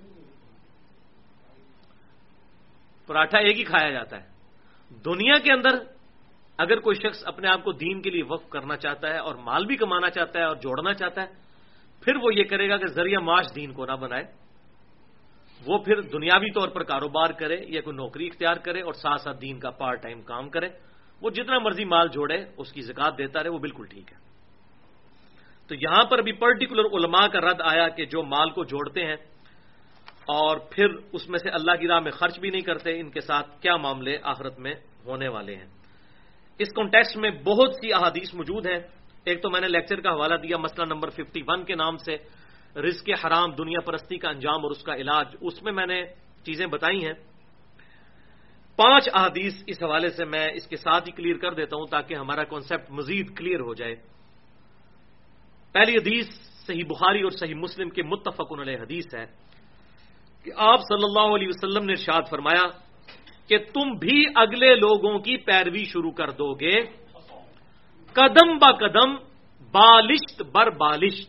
پراٹھا ایک ہی کھایا جاتا ہے. دنیا کے اندر اگر کوئی شخص اپنے آپ کو دین کے لیے وقف کرنا چاہتا ہے اور مال بھی کمانا چاہتا ہے اور جوڑنا چاہتا ہے, پھر وہ یہ کرے گا کہ ذریعہ معاش دین کو نہ بنائے, وہ پھر دنیاوی طور پر کاروبار کرے یا کوئی نوکری اختیار کرے اور ساتھ ساتھ دین کا پارٹ ٹائم کام کرے. وہ جتنا مرضی مال جوڑے, اس کی زکات دیتا رہے, وہ بالکل ٹھیک ہے. تو یہاں پر بھی پرٹیکولر علماء کا رد آیا کہ جو مال کو جوڑتے ہیں اور پھر اس میں سے اللہ کی راہ میں خرچ بھی نہیں کرتے, ان کے ساتھ کیا معاملے آخرت میں ہونے والے ہیں. اس کانٹیکسٹ میں بہت سی احادیث موجود ہیں. ایک تو میں نے لیکچر کا حوالہ دیا مسئلہ نمبر ففٹی ون کے نام سے, رزق حرام دنیا پرستی کا انجام اور اس کا علاج. اس میں میں نے چیزیں بتائی ہیں. پانچ احادیث اس حوالے سے میں اس کے ساتھ ہی کلیئر کر دیتا ہوں تاکہ ہمارا کانسیپٹ مزید کلیئر ہو جائے. پہلی حدیث صحیح بخاری اور صحیح مسلم کے متفق علیہ حدیث ہے کہ آپ صلی اللہ علیہ وسلم نے ارشاد فرمایا کہ تم بھی اگلے لوگوں کی پیروی شروع کر دو گے, قدم با قدم, بالشت بر بالشت,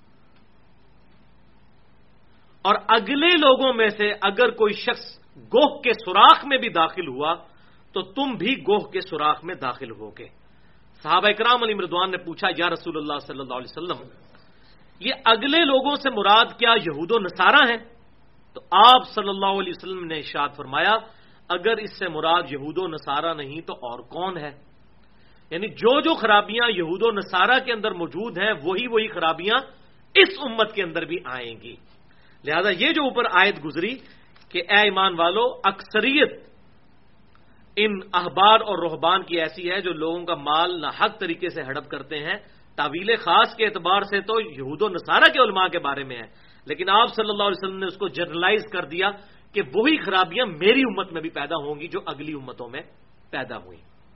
اور اگلے لوگوں میں سے اگر کوئی شخص گوہ کے سوراخ میں بھی داخل ہوا تو تم بھی گوہ کے سوراخ میں داخل ہوگے. صحابہ اکرام علیہ رضوان نے پوچھا یا رسول اللہ صلی اللہ علیہ وسلم, یہ اگلے لوگوں سے مراد کیا یہود و نصارہ ہیں؟ تو آپ صلی اللہ علیہ وسلم نے ارشاد فرمایا اگر اس سے مراد یہود و نصارہ نہیں تو اور کون ہے؟ یعنی جو جو خرابیاں یہود و نصارہ کے اندر موجود ہیں وہی وہی خرابیاں اس امت کے اندر بھی آئیں گی. لہذا یہ جو اوپر آیت گزری کہ اے ایمان والو, اکثریت ان احبار اور رہبان کی ایسی ہے جو لوگوں کا مال ناحق طریقے سے ہڑپ کرتے ہیں. تعویل خاص کے اعتبار سے تو یہود و نصارہ کے علماء کے بارے میں ہے, لیکن آپ صلی اللہ علیہ وسلم نے اس کو جنرلائز کر دیا کہ وہی خرابیاں میری امت میں بھی پیدا ہوں گی جو اگلی امتوں میں پیدا ہوئی.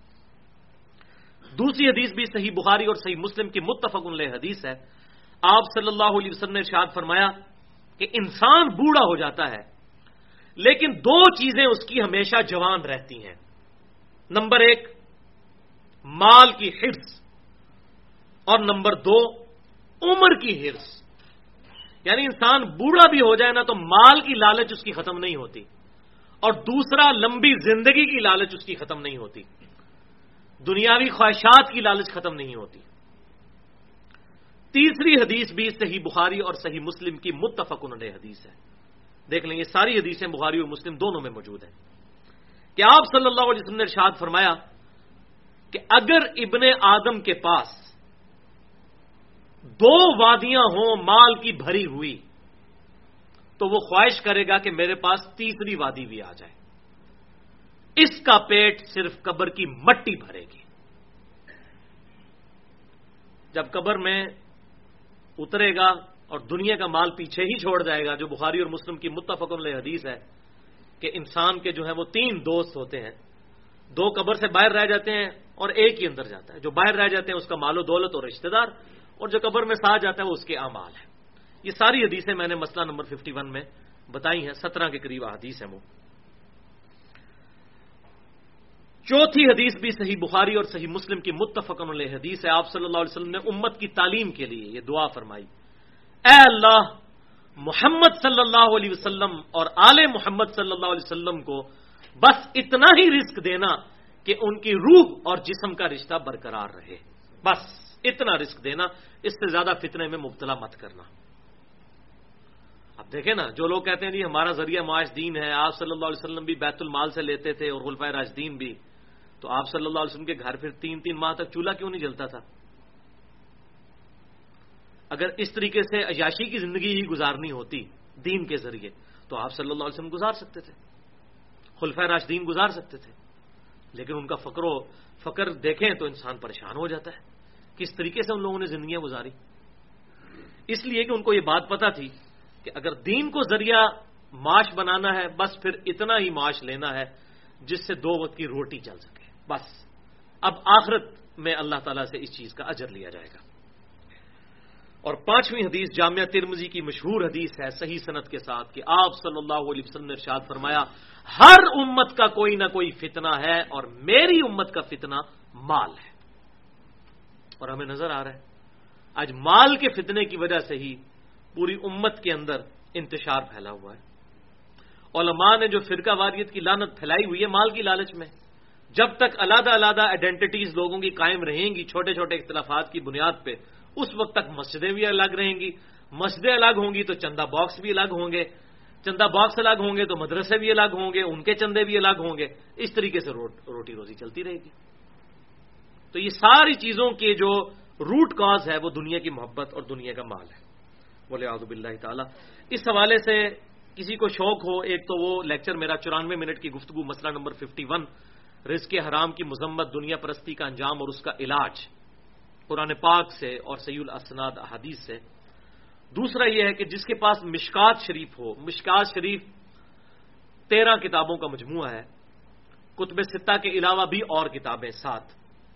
دوسری حدیث بھی صحیح بخاری اور صحیح مسلم کی متفق علیہ حدیث ہے. آپ صلی اللہ علیہ وسلم نے ارشاد فرمایا کہ انسان بوڑھا ہو جاتا ہے لیکن دو چیزیں اس کی ہمیشہ جوان رہتی ہیں. نمبر ایک مال کی حرص اور نمبر دو عمر کی حرص. یعنی انسان بوڑھا بھی ہو جائے نا تو مال کی لالچ اس کی ختم نہیں ہوتی, اور دوسرا لمبی زندگی کی لالچ اس کی ختم نہیں ہوتی, دنیاوی خواہشات کی لالچ ختم نہیں ہوتی. تیسری حدیث بھی صحیح بخاری اور صحیح مسلم کی متفق علیہ حدیث ہے. دیکھ لیں یہ ساری حدیثیں بخاری اور مسلم دونوں میں موجود ہیں کہ آپ صلی اللہ علیہ وسلم نے ارشاد فرمایا کہ اگر ابن آدم کے پاس دو وادیاں ہوں مال کی بھری ہوئی تو وہ خواہش کرے گا کہ میرے پاس تیسری وادی بھی آ جائے. اس کا پیٹ صرف قبر کی مٹی بھرے گی. جب قبر میں اترے گا اور دنیا کا مال پیچھے ہی چھوڑ جائے گا, جو بخاری اور مسلم کی متفق علیہ حدیث ہے کہ انسان کے جو ہیں وہ تین دوست ہوتے ہیں, دو قبر سے باہر رہ جاتے ہیں اور ایک ہی اندر جاتا ہے. جو باہر رہ جاتے ہیں اس کا مال و دولت اور رشتہ دار, اور جو قبر میں ساتھ جاتا ہے وہ اس کے اعمال ہے. یہ ساری حدیثیں میں نے مسئلہ نمبر ففٹی ون میں بتائی ہیں, سترہ کے قریب حدیث ہیں وہ. چوتھی حدیث بھی صحیح بخاری اور صحیح مسلم کی متفق علیہ حدیث ہے. آپ صلی اللہ علیہ وسلم نے امت کی تعلیم کے لیے یہ دعا فرمائی, اے اللہ محمد صلی اللہ علیہ وسلم اور آل محمد صلی اللہ علیہ وسلم کو بس اتنا ہی رزق دینا کہ ان کی روح اور جسم کا رشتہ برقرار رہے. بس اتنا رزق دینا, اس سے زیادہ فتنے میں مبتلا مت کرنا. اب دیکھیں نا, جو لوگ کہتے ہیں جی ہمارا ذریعہ معاش دین ہے, آپ صلی اللہ علیہ وسلم بھی بیت المال سے لیتے تھے اور خلفائے راشدین بھی, تو آپ صلی اللہ علیہ وسلم کے گھر پھر تین تین ماہ تک چولہا کیوں نہیں جلتا تھا؟ اگر اس طریقے سے عیاشی کی زندگی ہی گزارنی ہوتی دین کے ذریعے تو آپ صلی اللہ علیہ وسلم گزار سکتے تھے, خلفائے راشدین گزار سکتے تھے. لیکن ان کا فقر و فقر دیکھیں تو انسان پریشان ہو جاتا ہے. کس طریقے سے ان لوگوں نے زندگیاں گزاری. اس لیے کہ ان کو یہ بات پتا تھی کہ اگر دین کو ذریعہ معاش بنانا ہے بس پھر اتنا ہی معاش لینا ہے جس سے دو وقت کی روٹی چل سکے بس. اب آخرت میں اللہ تعالیٰ سے اس چیز کا اجر لیا جائے گا. اور پانچویں حدیث جامعہ ترمذی کی مشہور حدیث ہے صحیح سند کے ساتھ کہ آپ صلی اللہ علیہ وسلم نے ارشاد فرمایا ہر امت کا کوئی نہ کوئی فتنہ ہے اور میری امت کا فتنہ مال ہے. اور ہمیں نظر آ رہا ہے آج مال کے فتنے کی وجہ سے ہی پوری امت کے اندر انتشار پھیلا ہوا ہے. علماء نے جو فرقہ واریت کی لعنت پھیلائی ہوئی ہے مال کی لالچ میں. جب تک علیحدہ علیحدہ آئیڈینٹیٹیز لوگوں کی قائم رہیں گی چھوٹے چھوٹے اختلافات کی بنیاد پہ اس وقت تک مسجدیں بھی الگ رہیں گی. مسجدیں الگ ہوں گی تو چندہ باکس بھی الگ ہوں گے. چندہ باکس الگ ہوں گے تو مدرسے بھی الگ ہوں گے. ان کے چندے بھی الگ ہوں گے. اس طریقے سے روٹی روزی چلتی رہے گی. تو یہ ساری چیزوں کے جو روٹ کاز ہے وہ دنیا کی محبت اور دنیا کا مال ہے. بولے اعوذ باللہ تعالی. اس حوالے سے کسی کو شوق ہو ایک تو وہ لیکچر میرا چورانوے منٹ کی گفتگو مسئلہ نمبر ففٹی ون رزق حرام کی مذمت دنیا پرستی کا انجام اور اس کا علاج قرآن پاک سے اور صحیح الاسناد احادیث سے. دوسرا یہ ہے کہ جس کے پاس مشکات شریف ہو. مشکات شریف تیرہ کتابوں کا مجموعہ ہے. کتب ستہ کے علاوہ بھی اور کتابیں ساتھ.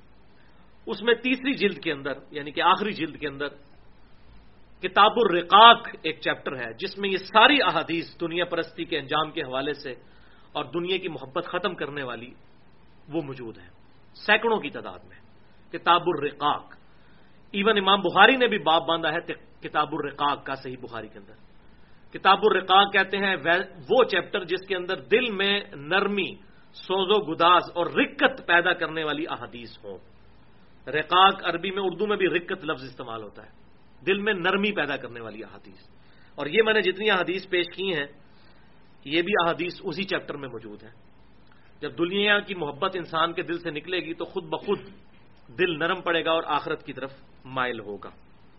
اس میں تیسری جلد کے اندر یعنی کہ آخری جلد کے اندر کتاب الرقاق ایک چیپٹر ہے جس میں یہ ساری احادیث دنیا پرستی کے انجام کے حوالے سے اور دنیا کی محبت ختم کرنے والی وہ موجود ہیں سینکڑوں کی تعداد میں. کتاب الرقاق. ایون امام بخاری نے بھی باب باندھا ہے کتاب الرقاق کا صحیح بخاری کے اندر. کتاب الرقاق کہتے ہیں وہ چیپٹر جس کے اندر دل میں نرمی سوز و گداز اور رقت پیدا کرنے والی احادیث ہوں. رقاق عربی میں اردو میں بھی رقت لفظ استعمال ہوتا ہے. دل میں نرمی پیدا کرنے والی احادیث. اور یہ میں نے جتنی احادیث پیش کی ہیں یہ بھی احادیث اسی چیپٹر میں موجود ہیں. جب دنیا کی محبت انسان کے دل سے نکلے گی تو خود بخود دل نرم پڑے گا اور آخرت کی طرف مائل ہوگا.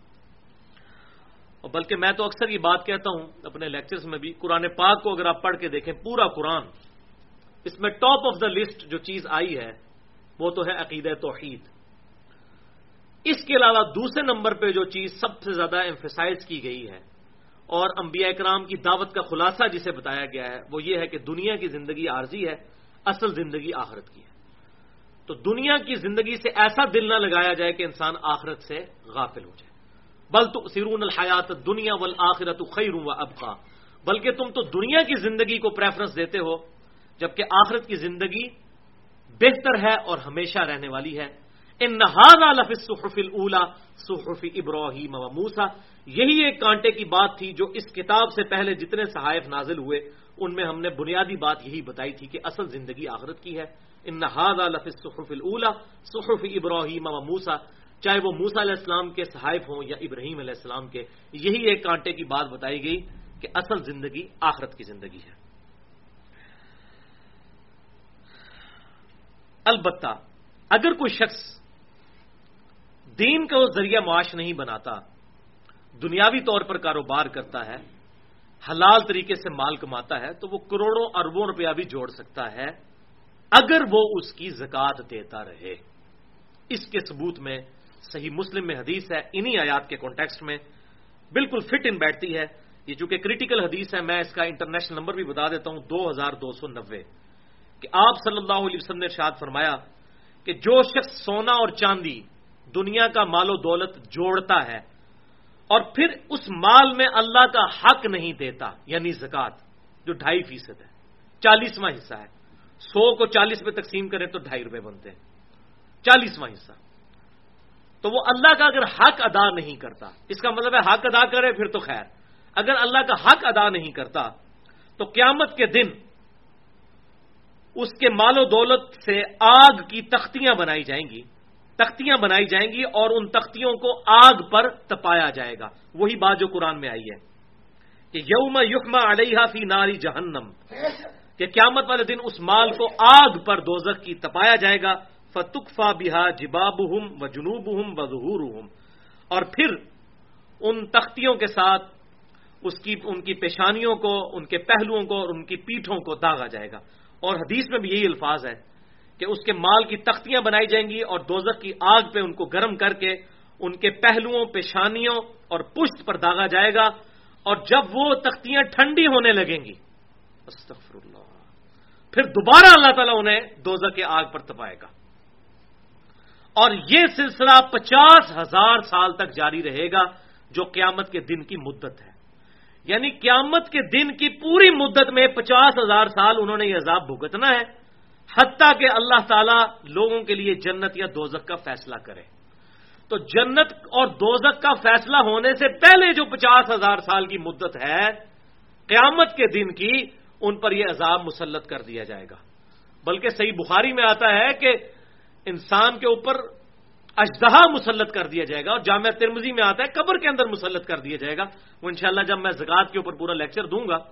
اور بلکہ میں تو اکثر یہ بات کہتا ہوں اپنے لیکچرز میں بھی قرآن پاک کو اگر آپ پڑھ کے دیکھیں پورا قرآن اس میں ٹاپ آف دا لسٹ جو چیز آئی ہے وہ تو ہے عقیدہ توحید. اس کے علاوہ دوسرے نمبر پہ جو چیز سب سے زیادہ ایمفیسائز کی گئی ہے اور انبیاء کرام کی دعوت کا خلاصہ جسے بتایا گیا ہے وہ یہ ہے کہ دنیا کی زندگی عارضی ہے اصل زندگی آخرت کی ہے. تو دنیا کی زندگی سے ایسا دل نہ لگایا جائے کہ انسان آخرت سے غافل ہو جائے. بل تؤثرون الحیات الدنیا والآخرۃ خیر وابقی. بلکہ تم تو دنیا کی زندگی کو پریفرنس دیتے ہو جبکہ آخرت کی زندگی بہتر ہے اور ہمیشہ رہنے والی ہے. ان ھذا لفی الصحف الاولی صحف ابراہیم وموسی. یہی ایک کانٹے کی بات تھی جو اس کتاب سے پہلے جتنے صحائف نازل ہوئے ان میں ہم نے بنیادی بات یہی بتائی تھی کہ اصل زندگی آخرت کی ہے. ان ھذا لفی الصحف الاولی صحف ابراہیم وموسی. چاہے وہ موسیٰ علیہ السلام کے صحائف ہوں یا ابراہیم علیہ السلام کے یہی ایک کانٹے کی بات بتائی گئی کہ اصل زندگی آخرت کی زندگی ہے. البتہ اگر کوئی شخص دین کا وہ ذریعہ معاش نہیں بناتا دنیاوی طور پر کاروبار کرتا ہے حلال طریقے سے مال کماتا ہے تو وہ کروڑوں اربوں روپیہ بھی جوڑ سکتا ہے اگر وہ اس کی زکوٰۃ دیتا رہے. اس کے ثبوت میں صحیح مسلم میں حدیث ہے انہی آیات کے کانٹیکسٹ میں بالکل فٹ ان بیٹھتی ہے. یہ چونکہ کریٹیکل حدیث ہے میں اس کا انٹرنیشنل نمبر بھی بتا دیتا ہوں دو ہزار دو سو نوے کہ آپ صلی اللہ علیہ وسلم نے ارشاد فرمایا کہ جو شخص سونا اور چاندی دنیا کا مال و دولت جوڑتا ہے اور پھر اس مال میں اللہ کا حق نہیں دیتا یعنی زکوٰۃ جو ڈھائی فیصد ہے چالیسواں حصہ ہے. سو کو چالیس پہ تقسیم کریں تو ڈھائی روپے بنتے ہیں چالیسواں حصہ. تو وہ اللہ کا اگر حق ادا نہیں کرتا اس کا مطلب ہے حق ادا کرے پھر تو خیر. اگر اللہ کا حق ادا نہیں کرتا تو قیامت کے دن اس کے مال و دولت سے آگ کی تختیاں بنائی جائیں گی تختیاں بنائی جائیں گی اور ان تختیوں کو آگ پر تپایا جائے گا. وہی بات جو قرآن میں آئی ہے کہ یوم یحمى علیہا فی نار جہنم کہ قیامت والے دن اس مال کو آگ پر دوزخ کی تپایا جائے گا. فتکفا بہا جبابہم وجنوبہم وظہورہم. اور پھر ان تختیوں کے ساتھ اس کی ان کی پیشانیوں کو ان کے پہلوؤں کو اور ان کی پیٹھوں کو داغا جائے گا. اور حدیث میں بھی یہی الفاظ ہے کہ اس کے مال کی تختیاں بنائی جائیں گی اور دوزخ کی آگ پہ ان کو گرم کر کے ان کے پہلوؤں، پیشانیوں اور پشت پر داغا جائے گا، اور جب وہ تختیاں ٹھنڈی ہونے لگیں گی استغفر اللہ، پھر دوبارہ اللہ تعالیٰ انہیں دوزخ کے آگ پر تپائے گا، اور یہ سلسلہ پچاس ہزار سال تک جاری رہے گا، جو قیامت کے دن کی مدت ہے۔ یعنی قیامت کے دن کی پوری مدت میں پچاس ہزار سال انہوں نے یہ عذاب بھگتنا ہے، حتیٰ کہ اللہ تعالیٰ لوگوں کے لیے جنت یا دوزخ کا فیصلہ کرے۔ تو جنت اور دوزخ کا فیصلہ ہونے سے پہلے جو پچاس ہزار سال کی مدت ہے قیامت کے دن کی، ان پر یہ عذاب مسلط کر دیا جائے گا۔ بلکہ صحیح بخاری میں آتا ہے کہ انسان کے اوپر اژدہا مسلط کر دیا جائے گا، اور جامعہ ترمذی میں آتا ہے قبر کے اندر مسلط کر دیا جائے گا۔ وہ انشاءاللہ جب میں زکوٰۃ کے اوپر پورا لیکچر دوں گا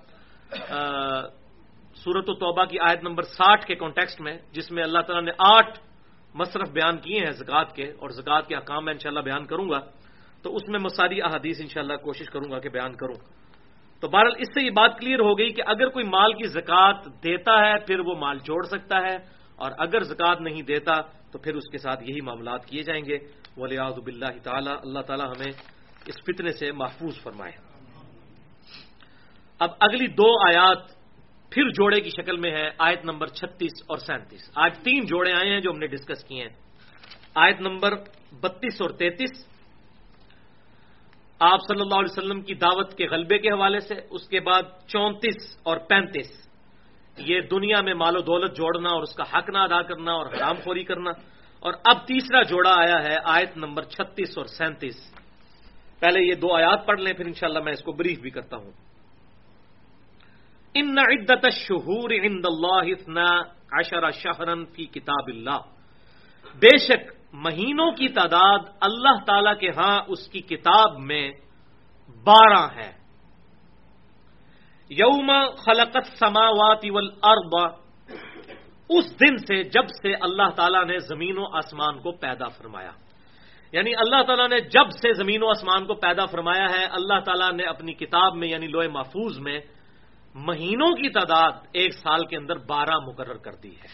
سورۃ التوبہ کی آیت نمبر ساٹھ کے کانٹیکسٹ میں، جس میں اللہ تعالیٰ نے آٹھ مصرف بیان کیے ہیں زکوٰۃ کے، اور زکوٰۃ کے احکام میں انشاءاللہ بیان کروں گا، تو اس میں میں ساری احادیث انشاءاللہ کوشش کروں گا کہ بیان کروں۔ تو بہرحال اس سے یہ بات کلیئر ہو گئی کہ اگر کوئی مال کی زکوٰۃ دیتا ہے پھر وہ مال جوڑ سکتا ہے، اور اگر زکوٰۃ نہیں دیتا تو پھر اس کے ساتھ یہی معاملات کیے جائیں گے۔ وَلِعَاذُ بِاللَّهِ تعالی، اللہ تعالی ہمیں اس فتنے سے محفوظ فرمائے۔ اب اگلی دو آیات پھر جوڑے کی شکل میں ہے، آیت نمبر چھتیس اور سینتیس۔ آج تین جوڑے آئے ہیں جو ہم نے ڈسکس کیے ہیں۔ آیت نمبر بتیس اور تینتیس آپ صلی اللہ علیہ وسلم کی دعوت کے غلبے کے حوالے سے، اس کے بعد چونتیس اور پینتیس یہ دنیا میں مال و دولت جوڑنا اور اس کا حق نہ ادا کرنا اور حرام خوری کرنا، اور اب تیسرا جوڑا آیا ہے آیت نمبر چھتیس اور سینتیس۔ پہلے یہ دو آیات پڑھ لیں، پھر انشاءاللہ میں اس کو بریف بھی کرتا ہوں۔ ان عدت الشہور عند اللہ اثنا عشر شہرا فی کتاب اللہ، بے شک مہینوں کی تعداد اللہ تعالی کے ہاں اس کی کتاب میں بارہ ہے۔ یوم خلق السماوات والارض، اس دن سے جب سے اللہ تعالیٰ نے زمین و آسمان کو پیدا فرمایا، یعنی اللہ تعالیٰ نے جب سے زمین و آسمان کو پیدا فرمایا ہے، اللہ تعالیٰ نے اپنی کتاب میں یعنی لوح محفوظ میں مہینوں کی تعداد ایک سال کے اندر بارہ مقرر کر دی ہے۔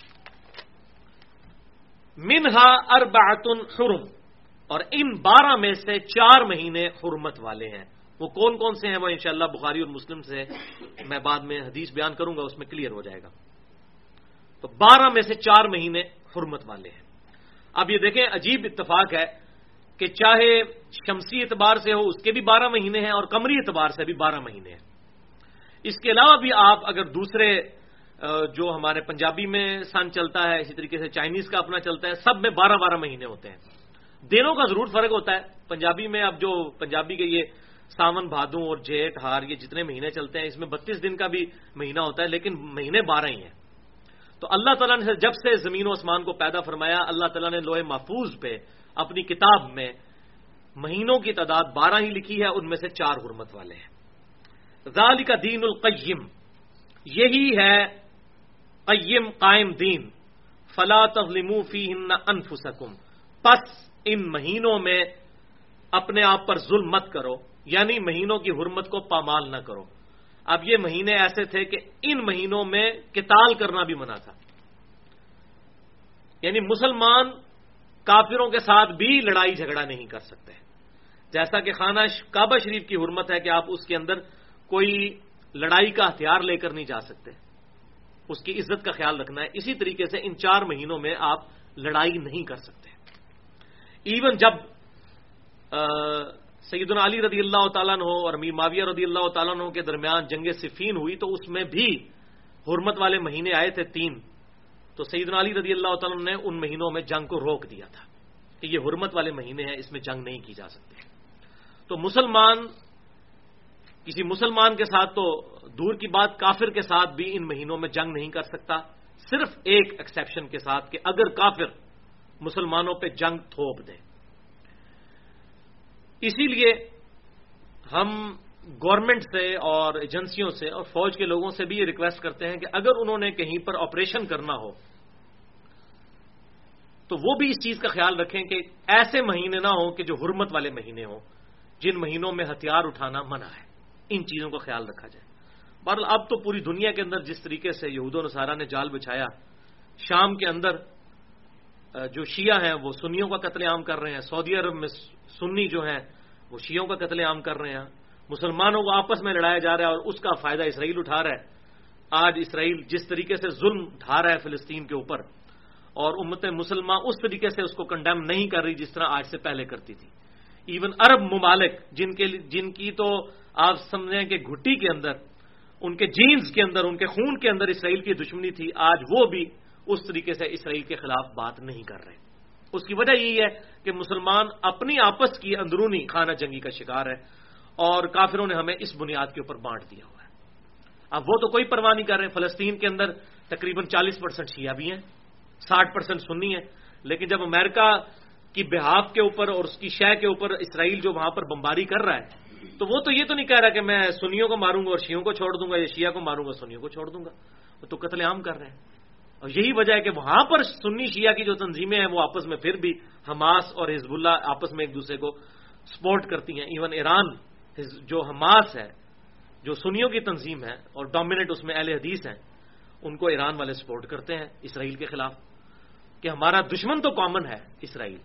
منہا اربعۃ حرم، اور ان بارہ میں سے چار مہینے حرمت والے ہیں۔ وہ کون کون سے ہیں وہ انشاءاللہ بخاری اور مسلم سے میں بعد میں حدیث بیان کروں گا، اس میں کلیئر ہو جائے گا۔ تو بارہ میں سے چار مہینے حرمت والے ہیں۔ اب یہ دیکھیں عجیب اتفاق ہے کہ چاہے شمسی اعتبار سے ہو اس کے بھی بارہ مہینے ہیں، اور قمری اعتبار سے بھی بارہ مہینے ہیں۔ اس کے علاوہ بھی آپ اگر دوسرے جو ہمارے پنجابی میں سن چلتا ہے، اسی طریقے سے چائنیز کا اپنا چلتا ہے، سب میں بارہ بارہ مہینے ہوتے ہیں۔ دنوں کا ضرور فرق ہوتا ہے، پنجابی میں اب جو پنجابی کے یہ ساون بھادوں اور جیٹ ہار یہ جتنے مہینے چلتے ہیں، اس میں بتیس دن کا بھی مہینہ ہوتا ہے، لیکن مہینے بارہ ہی ہیں۔ تو اللہ تعالیٰ نے جب سے زمین و آسمان کو پیدا فرمایا، اللہ تعالیٰ نے لوح محفوظ پہ اپنی کتاب میں مہینوں کی تعداد بارہ ہی لکھی ہے، ان میں سے چار حرمت والے ہیں۔ ذالک دین القیم، یہی ہے قیم قائم دین، فلا تظلموا فیہن انفسکم، پس ان مہینوں میں اپنے آپ پر ظلم مت کرو، یعنی مہینوں کی حرمت کو پامال نہ کرو۔ اب یہ مہینے ایسے تھے کہ ان مہینوں میں قتال کرنا بھی منع تھا، یعنی مسلمان کافروں کے ساتھ بھی لڑائی جھگڑا نہیں کر سکتے، جیسا کہ خانہ کعبہ شریف کی حرمت ہے کہ آپ اس کے اندر کوئی لڑائی کا ہتھیار لے کر نہیں جا سکتے، اس کی عزت کا خیال رکھنا ہے۔ اسی طریقے سے ان چار مہینوں میں آپ لڑائی نہیں کر سکتے۔ ایون جب سیدنا علی رضی اللہ تعالیٰ عنہ اور امیر معاویہ رضی اللہ تعالیٰ عنہ کے درمیان جنگ صفین ہوئی تو اس میں بھی حرمت والے مہینے آئے تھے تین، تو سیدنا علی رضی اللہ تعالیٰ عنہ نے ان مہینوں میں جنگ کو روک دیا تھا کہ یہ حرمت والے مہینے ہیں، اس میں جنگ نہیں کی جا سکتی۔ تو مسلمان کسی مسلمان کے ساتھ تو دور کی بات، کافر کے ساتھ بھی ان مہینوں میں جنگ نہیں کر سکتا، صرف ایک ایکسیپشن کے ساتھ کہ اگر کافر مسلمانوں پہ جنگ تھوپ دے۔ اسی لیے ہم گورنمنٹ سے اور ایجنسیوں سے اور فوج کے لوگوں سے بھی یہ ریکویسٹ کرتے ہیں کہ اگر انہوں نے کہیں پر آپریشن کرنا ہو تو وہ بھی اس چیز کا خیال رکھیں کہ ایسے مہینے نہ ہوں کہ جو حرمت والے مہینے ہوں، جن مہینوں میں ہتھیار اٹھانا منع ہے، ان چیزوں کا خیال رکھا جائے۔ بہرحال اب تو پوری دنیا کے اندر جس طریقے سے یہود و نصارہ نے جال بچھایا، شام کے اندر جو شیعہ ہیں وہ سنیوں کا قتل عام کر رہے ہیں، سعودی عرب میں سنی جو ہیں وہ شیعوں کا قتل عام کر رہے ہیں، مسلمانوں کو آپس میں لڑایا جا رہا ہے اور اس کا فائدہ اسرائیل اٹھا رہا ہے. آج اسرائیل جس طریقے سے ظلم ڈھا رہا ہے فلسطین کے اوپر، اور امت مسلمہ اس طریقے سے اس کو کنڈیم نہیں کر رہی جس طرح آج سے پہلے کرتی تھی. ایون عرب ممالک جن کے جن کی تو آپ سمجھیں کہ گھٹی کے اندر، ان کے جینز کے اندر، ان کے خون کے اندر اسرائیل کی دشمنی تھی، آج وہ بھی اس طریقے سے اسرائیل کے خلاف بات نہیں کر رہے. اس کی وجہ یہی ہے کہ مسلمان اپنی آپس کی اندرونی خانہ جنگی کا شکار ہے، اور کافروں نے ہمیں اس بنیاد کے اوپر بانٹ دیا ہوا ہے. اب وہ تو کوئی پرواہ نہیں کر رہے. فلسطین کے اندر تقریباً چالیس پرسینٹ شیعہ بھی ہیں، ساٹھ پرسینٹ سنی ہے، لیکن جب امریکہ کی بہاف کے اوپر اور اس کی شے کے اوپر اسرائیل جو وہاں پر بمباری کر رہا ہے، تو وہ تو یہ تو نہیں کہہ رہا کہ میں سنیوں کو ماروں گا اور شیعوں کو چھوڑ دوں گا، یا شیعہ کو ماروں گا سنیوں کو چھوڑ دوں گا. وہ تو قتل عام کر رہے ہیں. اور یہی وجہ ہے کہ وہاں پر سنی شیعہ کی جو تنظیمیں ہیں وہ آپس میں پھر بھی حماس اور حزب اللہ آپس میں ایک دوسرے کو سپورٹ کرتی ہیں. ایون ایران جو حماس ہے، جو سنیوں کی تنظیم ہے اور ڈومیننٹ اس میں اہل حدیث ہیں، ان کو ایران والے سپورٹ کرتے ہیں اسرائیل کے خلاف، کہ ہمارا دشمن تو کامن ہے اسرائیل.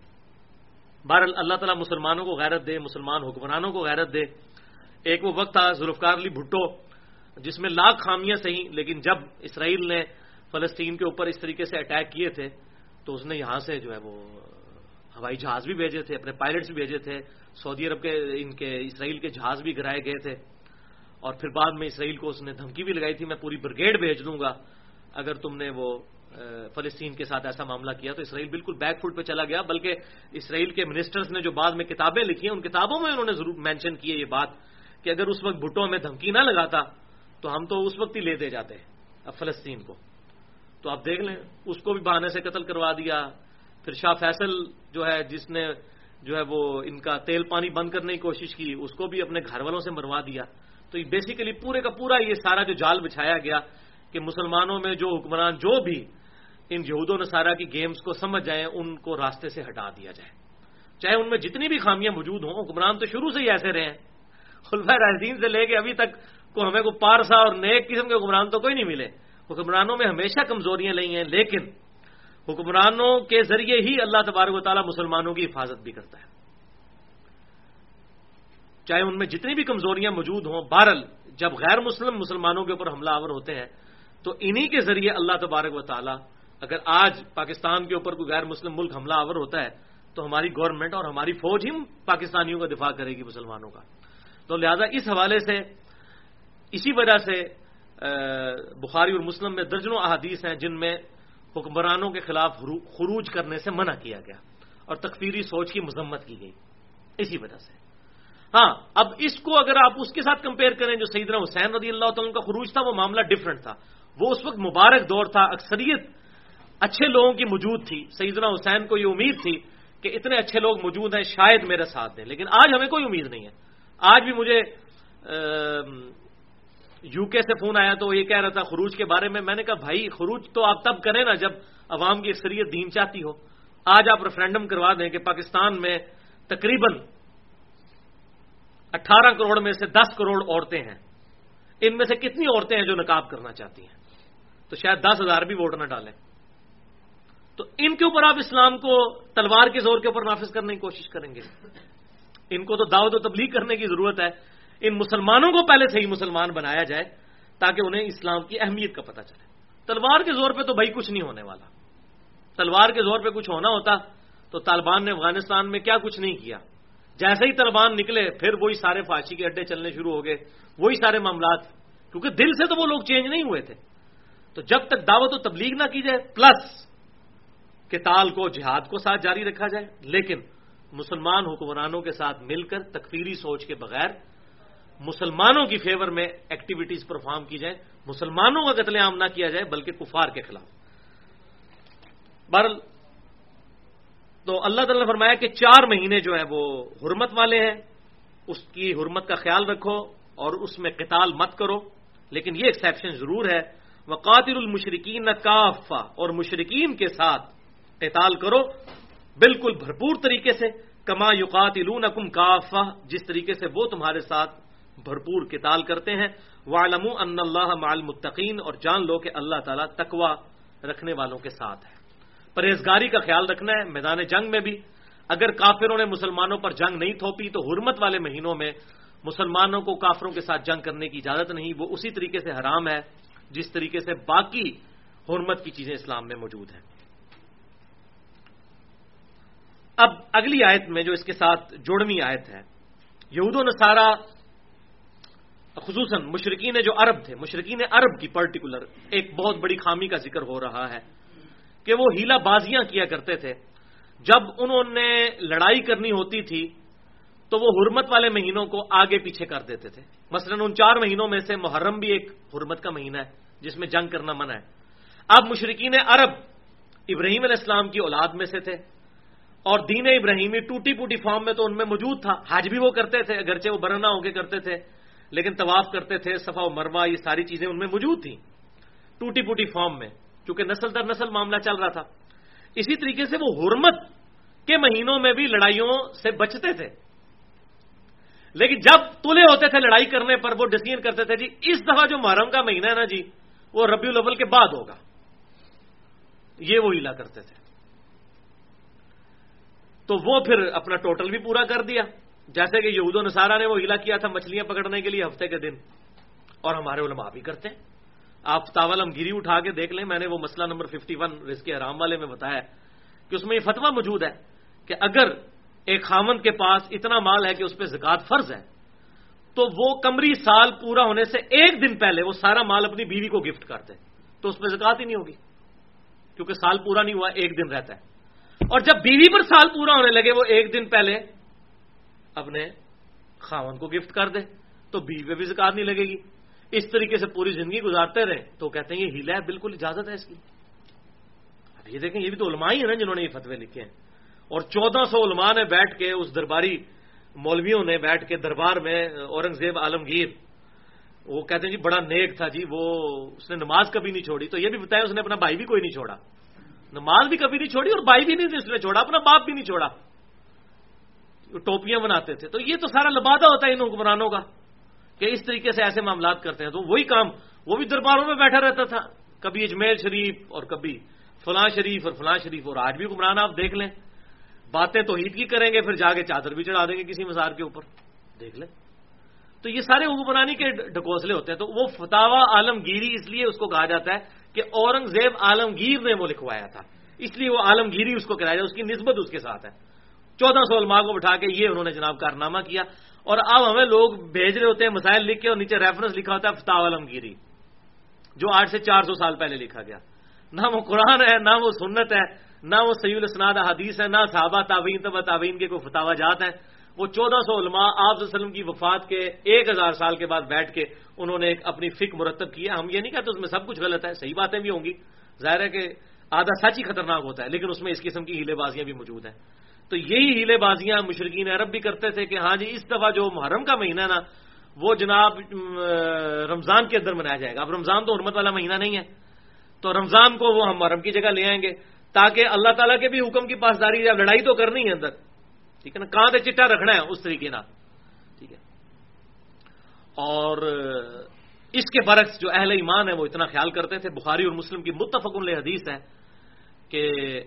بہرحال اللہ تعالیٰ مسلمانوں کو غیرت دے، مسلمان حکمرانوں کو غیرت دے. ایک وہ وقت تھا ذوالفقار علی بھٹو جس میں لاکھ خامیاں صحیح، لیکن جب اسرائیل نے فلسطین کے اوپر اس طریقے سے اٹیک کیے تھے تو اس نے یہاں سے جو ہے وہ ہوائی جہاز بھی بھیجے تھے، اپنے پائلٹس بھی بھیجے تھے، سعودی عرب کے ان کے اسرائیل کے جہاز بھی گرائے گئے تھے، اور پھر بعد میں اسرائیل کو اس نے دھمکی بھی لگائی تھی میں پوری بریگیڈ بھیج دوں گا اگر تم نے وہ فلسطین کے ساتھ ایسا معاملہ کیا. تو اسرائیل بالکل بیک فوٹ پہ چلا گیا، بلکہ اسرائیل کے منسٹرز نے جو بعد میں کتابیں لکھی ہیں ان کتابوں میں انہوں نے ضرور مینشن کی ہے یہ بات کہ اگر اس وقت بھٹو ہمیں دھمکی نہ لگاتا تو ہم تو اس وقت ہی لے دے جاتے اب فلسطین کو. تو آپ دیکھ لیں اس کو بھی بہانے سے قتل کروا دیا. پھر شاہ فیصل جو ہے جس نے جو ہے وہ ان کا تیل پانی بند کرنے کی کوشش کی، اس کو بھی اپنے گھر والوں سے مروا دیا. تو یہ بیسیکلی پورے کا پورا یہ سارا جو جال بچھایا گیا کہ مسلمانوں میں جو حکمران جو بھی ان یہود و نصارہ کی گیمز کو سمجھ جائیں ان کو راستے سے ہٹا دیا جائے، چاہے ان میں جتنی بھی خامیاں موجود ہوں. حکمران تو شروع سے ہی ایسے رہے ہیں، خلفائے راشدین سے لے کے ابھی تک کو ہمیں کو پارسا اور نیک قسم کے حکمران تو کوئی نہیں ملے. حکمرانوں میں ہمیشہ کمزوریاں لئی ہیں، لیکن حکمرانوں کے ذریعے ہی اللہ تبارک و تعالیٰ مسلمانوں کی حفاظت بھی کرتا ہے، چاہے ان میں جتنی بھی کمزوریاں موجود ہوں. بہرحال جب غیر مسلم مسلمانوں کے اوپر حملہ آور ہوتے ہیں تو انہی کے ذریعے اللہ تبارک و تعالیٰ، اگر آج پاکستان کے اوپر کوئی غیر مسلم ملک حملہ آور ہوتا ہے تو ہماری گورنمنٹ اور ہماری فوج ہی پاکستانیوں کا دفاع کرے گی، مسلمانوں کا. تو لہذا اس حوالے سے اسی وجہ سے بخاری اور مسلم میں درجنوں احادیث ہیں جن میں حکمرانوں کے خلاف خروج کرنے سے منع کیا گیا اور تکفیری سوچ کی مذمت کی گئی اسی وجہ سے. ہاں اب اس کو اگر آپ اس کے ساتھ کمپیئر کریں جو سیدنا حسین رضی اللہ تعالیٰ کا خروج تھا، وہ معاملہ ڈیفرنٹ تھا. وہ اس وقت مبارک دور تھا، اکثریت اچھے لوگوں کی موجود تھی. سیدنا حسین کو یہ امید تھی کہ اتنے اچھے لوگ موجود ہیں شاید میرا ساتھ دیں، لیکن آج ہمیں کوئی امید نہیں ہے. آج بھی مجھے یو کے سے فون آیا تو وہ یہ کہہ رہا تھا خروج کے بارے میں. میں نے کہا بھائی خروج تو آپ تب کریں نا جب عوام کی اکثریت دین چاہتی ہو. آج آپ ریفرینڈم کروا دیں کہ پاکستان میں تقریباً اٹھارہ کروڑ میں سے دس کروڑ عورتیں ہیں، ان میں سے کتنی عورتیں ہیں جو نقاب کرنا چاہتی ہیں؟ تو شاید دس ہزار بھی ووٹ نہ ڈالیں. تو ان کے اوپر آپ اسلام کو تلوار کے زور کے اوپر نافذ کرنے کی کوشش کریں گے؟ ان کو تو دعوت و تبلیغ کرنے کی ضرورت ہے. ان مسلمانوں کو پہلے سے ہی مسلمان بنایا جائے تاکہ انہیں اسلام کی اہمیت کا پتہ چلے. تلوار کے زور پہ تو بھائی کچھ نہیں ہونے والا. تلوار کے زور پہ کچھ ہونا ہوتا تو طالبان نے افغانستان میں کیا کچھ نہیں کیا. جیسے ہی طالبان نکلے پھر وہی سارے فحاشی کے اڈے چلنے شروع ہو گئے، وہی سارے معاملات، کیونکہ دل سے تو وہ لوگ چینج نہیں ہوئے تھے. تو جب تک دعوت و تبلیغ نہ کی جائے پلس قتال کو، جہاد کو ساتھ جاری رکھا جائے، لیکن مسلمان حکمرانوں کے ساتھ مل کر تکفیری سوچ کے بغیر مسلمانوں کی فیور میں ایکٹیویٹیز پرفارم کی جائیں، مسلمانوں کا قتل عام نہ کیا جائے بلکہ کفار کے خلاف. بہرحال تو اللہ تعالیٰ نے فرمایا کہ چار مہینے جو ہے وہ حرمت والے ہیں، اس کی حرمت کا خیال رکھو اور اس میں قتال مت کرو. لیکن یہ ایکسیپشن ضرور ہے، وقاتل المشرکین کافہ، اور مشرکین کے ساتھ قتال کرو بالکل بھرپور طریقے سے، کما یقاتلونکم کافہ، جس طریقے سے وہ تمہارے ساتھ بھرپور قتال کرتے ہیں. وَاعْلَمُوا أَنَّ اللَّهَ مَعَ الْمُتَّقِينَ، اور جان لو کہ اللہ تعالیٰ تقوی رکھنے والوں کے ساتھ ہے. پرہیزگاری کا خیال رکھنا ہے میدان جنگ میں بھی. اگر کافروں نے مسلمانوں پر جنگ نہیں تھوپی تو حرمت والے مہینوں میں مسلمانوں کو کافروں کے ساتھ جنگ کرنے کی اجازت نہیں. وہ اسی طریقے سے حرام ہے جس طریقے سے باقی حرمت کی چیزیں اسلام میں موجود ہیں. اب اگلی آیت میں جو اس کے ساتھ جوڑوی آیت ہے، یہود و نصارہ خصوصاً مشرکین جو عرب تھے، مشرکین عرب کی پرٹیکولر ایک بہت بڑی خامی کا ذکر ہو رہا ہے کہ وہ ہیلا بازیاں کیا کرتے تھے. جب انہوں نے لڑائی کرنی ہوتی تھی تو وہ حرمت والے مہینوں کو آگے پیچھے کر دیتے تھے. مثلا ان چار مہینوں میں سے محرم بھی ایک حرمت کا مہینہ ہے جس میں جنگ کرنا منع ہے. اب مشرکین عرب ابراہیم علیہ السلام کی اولاد میں سے تھے اور دین ابراہیمی ٹوٹی پوٹی فارم میں تو ان میں موجود تھا. حج بھی وہ کرتے تھے، اگرچہ وہ برہنہ ہو کے کرتے تھے، لیکن طواف کرتے تھے، صفا و مروہ، یہ ساری چیزیں ان میں موجود تھیں ٹوٹی پوٹی فارم میں، کیونکہ نسل در نسل معاملہ چل رہا تھا. اسی طریقے سے وہ حرمت کے مہینوں میں بھی لڑائیوں سے بچتے تھے، لیکن جب تلے ہوتے تھے لڑائی کرنے پر وہ ڈسیزن کرتے تھے جی اس دفعہ جو محرم کا مہینہ ہے نا جی وہ ربیع الاول کے بعد ہوگا. یہ وہ ہیلا کرتے تھے. تو وہ پھر اپنا ٹوٹل بھی پورا کر دیا، جیسے کہ یہود و نصارہ نے وہ ہیلا کیا تھا مچھلیاں پکڑنے کے لیے ہفتے کے دن، اور ہمارے علماء بھی کرتے ہیں. آپ فتاوی علمگیری اٹھا کے دیکھ لیں، میں نے وہ مسئلہ نمبر ففٹی ون رزق حرام والے میں بتایا کہ اس میں یہ فتویٰ موجود ہے کہ اگر ایک خاوند کے پاس اتنا مال ہے کہ اس پہ زکوٰۃ فرض ہے تو وہ قمری سال پورا ہونے سے ایک دن پہلے وہ سارا مال اپنی بیوی کو گفٹ کر دے تو اس پہ زکوٰۃ ہی نہیں ہوگی، کیونکہ سال پورا نہیں ہوا، ایک دن رہتا ہے. اور جب بیوی پر سال پورا ہونے لگے وہ ایک دن پہلے اپنے خاوند کو گفٹ کر دے تو بیوی پہ بھی زکوٰۃ نہیں لگے گی. اس طریقے سے پوری زندگی گزارتے رہے تو کہتے ہیں یہ ہیلا ہے، بالکل اجازت ہے اس کی. اب یہ دیکھیں یہ بھی تو علماء ہی ہیں نا جنہوں نے یہ فتوے لکھے ہیں، اور چودہ سو علماء نے بیٹھ کے، اس درباری مولویوں نے بیٹھ کے دربار میں اورنگزیب عالمگیر، وہ کہتے ہیں جی بڑا نیک تھا جی، وہ اس نے نماز کبھی نہیں چھوڑی. تو یہ بھی بتایا اس نے اپنا بھائی بھی کوئی نہیں چھوڑا، نماز بھی کبھی نہیں چھوڑی اور بھائی بھی نہیں اس نے چھوڑا، اپنا باپ بھی نہیں چھوڑا. ٹوپیاں بناتے تھے. تو یہ تو سارا لبادہ ہوتا ہے ان حکمرانوں کا کہ اس طریقے سے ایسے معاملات کرتے ہیں. تو وہی کام وہ بھی درباروں میں بیٹھا رہتا تھا، کبھی اجمیر شریف اور کبھی فلاں شریف اور فلاں شریف. اور آج بھی حکمران آپ دیکھ لیں، باتیں توحید کی کریں گے، پھر جا کے چادر بھی چڑھا دیں گے کسی مزار کے اوپر، دیکھ لیں. تو یہ سارے حکمرانی کے ڈھکوسلے ہوتے ہیں. تو وہ فتاوی عالمگیری اس لیے اس کو کہا جاتا ہے کہ اورنگزیب عالمگیر نے وہ لکھوایا تھا، اس لیے وہ عالمگیری اس کو کرایا جائے، اس کی نسبت اس کے ساتھ ہے. چودہ سو علماء کو بٹھا کے یہ انہوں نے جناب کارنامہ کیا. اور اب ہمیں لوگ بھیج رہے ہوتے ہیں مسائل لکھ کے اور نیچے ریفرنس لکھا ہوتا ہے فتاوی عالمگیری، جو آج سے چار سو سال پہلے لکھا گیا. نہ وہ قرآن ہے، نہ وہ سنت ہے، نہ وہ صحیح الاسناد حدیث ہے، نہ صحابہ تابعین تبع تابعین کے کوئی فتاوی جات ہیں. وہ چودہ سو علماء آپ صلی اللہ علیہ وسلم کی وفات کے ایک ہزار سال کے بعد بیٹھ کے انہوں نے ایک اپنی فقہ مرتب کیا. ہم یہ نہیں کہتے اس میں سب کچھ غلط ہے، صحیح باتیں بھی ہوں گی، ظاہر ہے کہ آدھا سچ ہی خطرناک ہوتا ہے، لیکن اس میں اس قسم کی ہیلے بازیاں بھی موجود ہیں. تو یہی ہیلے بازیاں مشرکین عرب بھی کرتے تھے کہ ہاں جی اس دفعہ جو محرم کا مہینہ نا وہ جناب رمضان کے اندر منایا جائے گا. اب رمضان تو حرمت والا مہینہ نہیں ہے، تو رمضان کو وہ ہم محرم کی جگہ لے آئیں گے تاکہ اللہ تعالیٰ کے بھی حکم کی پاسداری، جب لڑائی تو کرنی ہے اندر، ٹھیک ہے نا، کہاں سے چٹا رکھنا ہے اس طریقے نا، ٹھیک ہے. اور اس کے برعکس جو اہل ایمان ہے وہ اتنا خیال کرتے تھے. بخاری اور مسلم کی متفق علیہ حدیث ہے کہ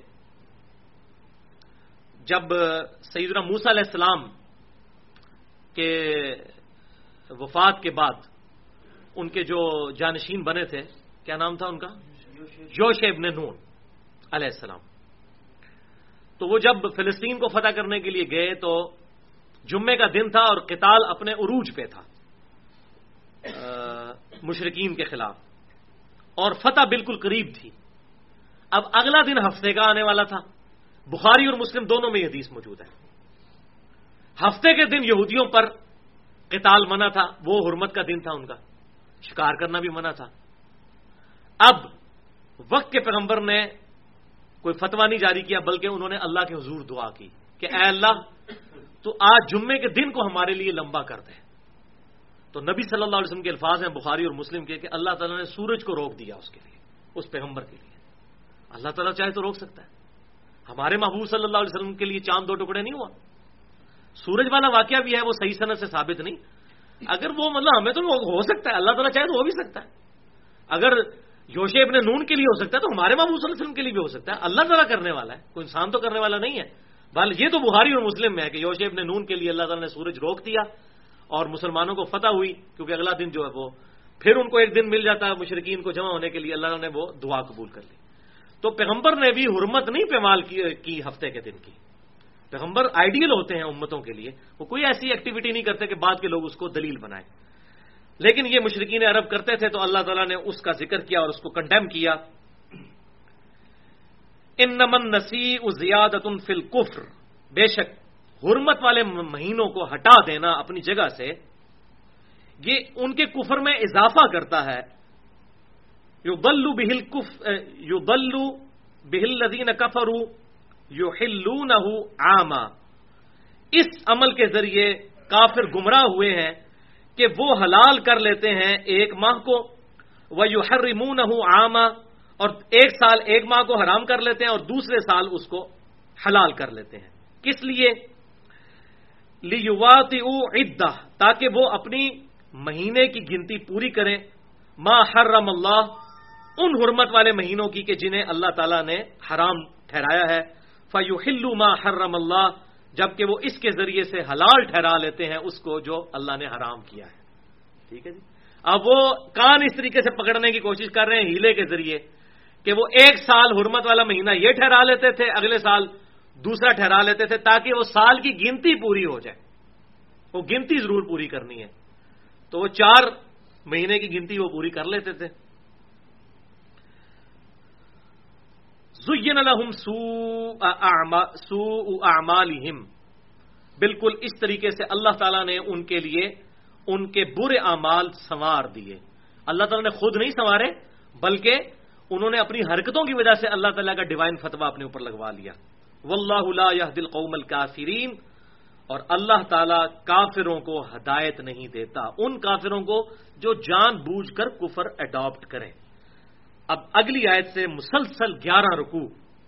جب سیدنا موسیٰ علیہ السلام کے وفات کے بعد ان کے جو جانشین بنے تھے، کیا نام تھا ان کا؟ یوشع ابن نون علیہ السلام. تو وہ جب فلسطین کو فتح کرنے کے لیے گئے تو جمعے کا دن تھا اور قتال اپنے عروج پہ تھا مشرکین کے خلاف، اور فتح بالکل قریب تھی. اب اگلا دن ہفتے کا آنے والا تھا. بخاری اور مسلم دونوں میں یہ حدیث موجود ہے. ہفتے کے دن یہودیوں پر قتال منع تھا، وہ حرمت کا دن تھا ان کا، شکار کرنا بھی منع تھا. اب وقت کے پیغمبر نے کوئی فتویٰ نہیں جاری کیا، بلکہ انہوں نے اللہ کے حضور دعا کی کہ اے اللہ تو آج جمعے کے دن کو ہمارے لیے لمبا کر دے. تو نبی صلی اللہ علیہ وسلم کے الفاظ ہیں بخاری اور مسلم کے کہ اللہ تعالیٰ نے سورج کو روک دیا اس کے لیے، اس پیغمبر کے لیے. اللہ تعالیٰ چاہے تو روک سکتا ہے. ہمارے محبوب صلی اللہ علیہ وسلم کے لیے چاند دو ٹکڑے نہیں ہوا. سورج والا واقعہ بھی ہے، وہ صحیح سند سے ثابت نہیں. اگر وہ مطلب ہمیں تو ہو سکتا ہے، اللہ تعالیٰ چاہے تو ہو بھی سکتا ہے. اگر یوشع ابن نون کے لیے ہو سکتا ہے تو ہمارے محبوب صلی اللہ علیہ وسلم کے لیے بھی ہو سکتا ہے. اللہ تعالیٰ کرنے والا ہے, کوئی انسان تو کرنے والا نہیں ہے. بل یہ تو بخاری اور مسلم میں ہے کہ یوشع ابن نون کے لیے اللہ تعالیٰ نے سورج روک دیا اور مسلمانوں کو فتح ہوئی, کیونکہ اگلا دن جو ہے وہ پھر ان کو ایک دن مل جاتا ہے مشرکین کو جمع ہونے کے لیے, اللہ نے وہ دعا قبول کر لی. تو پیغمبر نے بھی حرمت نہیں پیمال کی, کی ہفتے کے دن کی. پیغمبر آئیڈیل ہوتے ہیں امتوں کے لیے, وہ کوئی ایسی ایکٹیویٹی نہیں کرتے کہ بعد کے لوگ اس کو دلیل بنائیں. لیکن یہ مشرکین عرب کرتے تھے تو اللہ تعالیٰ نے اس کا ذکر کیا اور اس کو کنڈیم کیا. انما النسیء زیادۃ فی الکفر, بے شک حرمت والے مہینوں کو ہٹا دینا اپنی جگہ سے یہ ان کے کفر میں اضافہ کرتا ہے. یضل بہ الکفر یضل بہ الذین کفروا یحلونہ عاما, اس عمل کے ذریعے کافر گمراہ ہوئے ہیں کہ وہ حلال کر لیتے ہیں ایک ماہ کو, وَيُحَرِّمُونَهُ عَامًا, اور ایک سال ایک ماہ کو حرام کر لیتے ہیں اور دوسرے سال اس کو حلال کر لیتے ہیں. کس لیے؟ لِيُوَاطِئُوا عِدَّةً, تاکہ وہ اپنی مہینے کی گنتی پوری کریں. ما حرم اللہ, ان حرمت والے مہینوں کی کہ جنہیں اللہ تعالیٰ نے حرام ٹھہرایا ہے. فَيُحِلُّ مَا حَرَّمَ اللَّهُ, جبکہ وہ اس کے ذریعے سے حلال ٹھہرا لیتے ہیں اس کو جو اللہ نے حرام کیا ہے. ٹھیک ہے جی. اب وہ کان اس طریقے سے پکڑنے کی کوشش کر رہے ہیں ہیلے کے ذریعے کہ وہ ایک سال حرمت والا مہینہ یہ ٹھہرا لیتے تھے, اگلے سال دوسرا ٹھہرا لیتے تھے, تاکہ وہ سال کی گنتی پوری ہو جائے. وہ گنتی ضرور پوری کرنی ہے, تو وہ چار مہینے کی گنتی وہ پوری کر لیتے تھے. زُيِّنَ لَهُمْ سُوءُ أَعْمَالِهِمْ, بالکل اس طریقے سے اللہ تعالیٰ نے ان کے لیے ان کے برے اعمال سنوار دیے. اللہ تعالیٰ نے خود نہیں سنوارے, بلکہ انہوں نے اپنی حرکتوں کی وجہ سے اللہ تعالیٰ کا ڈیوائن فتویٰ اپنے اوپر لگوا لیا. وَاللَّهُ لَا يَهْدِي الْقَوْمَ الْكَافِرِينَ, اور اللہ تعالیٰ کافروں کو ہدایت نہیں دیتا, ان کافروں کو جو جان بوجھ کر کفر اڈاپٹ کریں. اب اگلی آیت سے مسلسل گیارہ رکوع,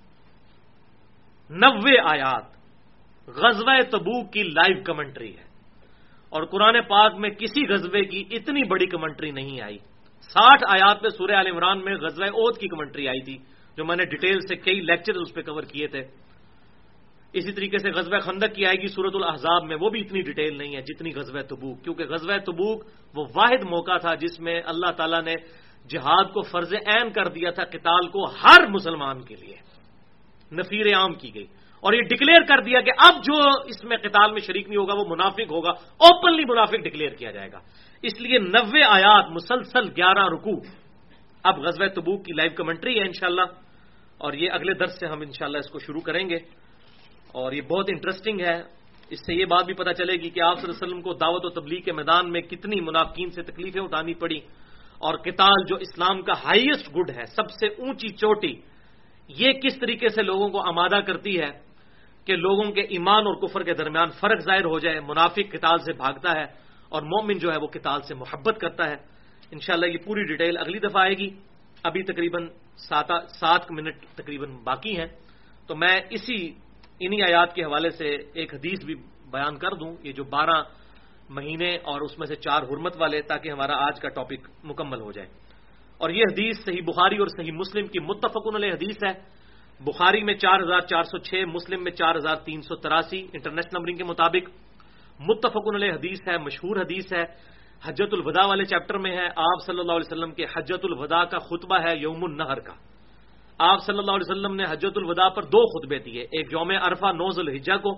نوے آیات غزوہ تبوک کی لائیو کمنٹری ہے, اور قرآن پاک میں کسی غزوے کی اتنی بڑی کمنٹری نہیں آئی. ساٹھ آیات میں سورہ آل عمران میں غزوہ احد کی کمنٹری آئی تھی, جو میں نے ڈیٹیل سے کئی لیکچر اس پہ کور کیے تھے. اسی طریقے سے غزوہ خندق کی آئے گی سورۃ الاحزاب میں, وہ بھی اتنی ڈیٹیل نہیں ہے جتنی غزوہ تبوک, کیونکہ غزوہ تبوک وہ واحد موقع تھا جس میں اللہ تعالیٰ نے جہاد کو فرض عین کر دیا تھا, قتال کو ہر مسلمان کے لیے نفیر عام کی گئی, اور یہ ڈکلیئر کر دیا کہ اب جو اس میں قتال میں شریک نہیں ہوگا وہ منافق ہوگا, اوپنلی منافق ڈکلیئر کیا جائے گا. اس لیے نوے آیات مسلسل گیارہ رکوع. اب غزوہ تبوک کی لائیو کمنٹری ہے انشاءاللہ, اور یہ اگلے درس سے ہم انشاءاللہ اس کو شروع کریں گے, اور یہ بہت انٹرسٹنگ ہے. اس سے یہ بات بھی پتہ چلے گی کہ آپ صلی اللہ علیہ وسلم کو دعوت و تبلیغ کے میدان میں کتنی منافقین سے تکلیفیں اٹھانی پڑی, اور قتال جو اسلام کا ہائیسٹ گڈ ہے, سب سے اونچی چوٹی, یہ کس طریقے سے لوگوں کو آمادہ کرتی ہے کہ لوگوں کے ایمان اور کفر کے درمیان فرق ظاہر ہو جائے. منافق قتال سے بھاگتا ہے اور مومن جو ہے وہ قتال سے محبت کرتا ہے. انشاءاللہ یہ پوری ڈیٹیل اگلی دفعہ آئے گی. ابھی تقریباً سات سات منٹ تقریباً باقی ہیں, تو میں اسی انہی آیات کے حوالے سے ایک حدیث بھی بیان کر دوں, یہ جو بارہ مہینے اور اس میں سے چار حرمت والے, تاکہ ہمارا آج کا ٹاپک مکمل ہو جائے. اور یہ حدیث صحیح بخاری اور صحیح مسلم کی متفقن علیہ حدیث ہے. بخاری میں چار ہزار چار سو چھ, مسلم میں چار ہزار تین سو تراسی انٹرنیشنل نمبرنگ کے مطابق. متفقن علیہ حدیث ہے, مشہور حدیث ہے, حجۃ الوداع والے چیپٹر میں ہے. آپ صلی اللہ علیہ وسلم کے حجۃ الوداع کا خطبہ ہے یوم النحر کا. آپ صلی اللہ علیہ وسلم نے حجۃ الوداع پر دو خطبے دیے, ایک یوم عرفہ نو ذی الحجہ کو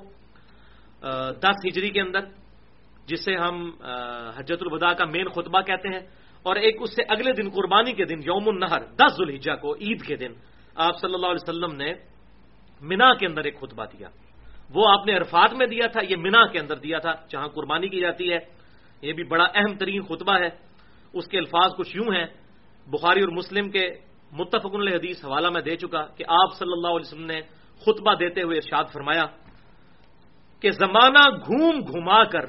دس ہجری کے اندر, جسے ہم حجۃ الوداع کا مین خطبہ کہتے ہیں, اور ایک اس سے اگلے دن قربانی کے دن یوم النحر دس ذی الحجہ کو, عید کے دن آپ صلی اللہ علیہ وسلم نے منا کے اندر ایک خطبہ دیا. وہ آپ نے عرفات میں دیا تھا, یہ منا کے اندر دیا تھا جہاں قربانی کی جاتی ہے. یہ بھی بڑا اہم ترین خطبہ ہے. اس کے الفاظ کچھ یوں ہیں, بخاری اور مسلم کے متفقن علیہ حدیث حوالہ میں دے چکا کہ آپ صلی اللہ علیہ وسلم نے خطبہ دیتے ہوئے ارشاد فرمایا کہ زمانہ گھوم گھما کر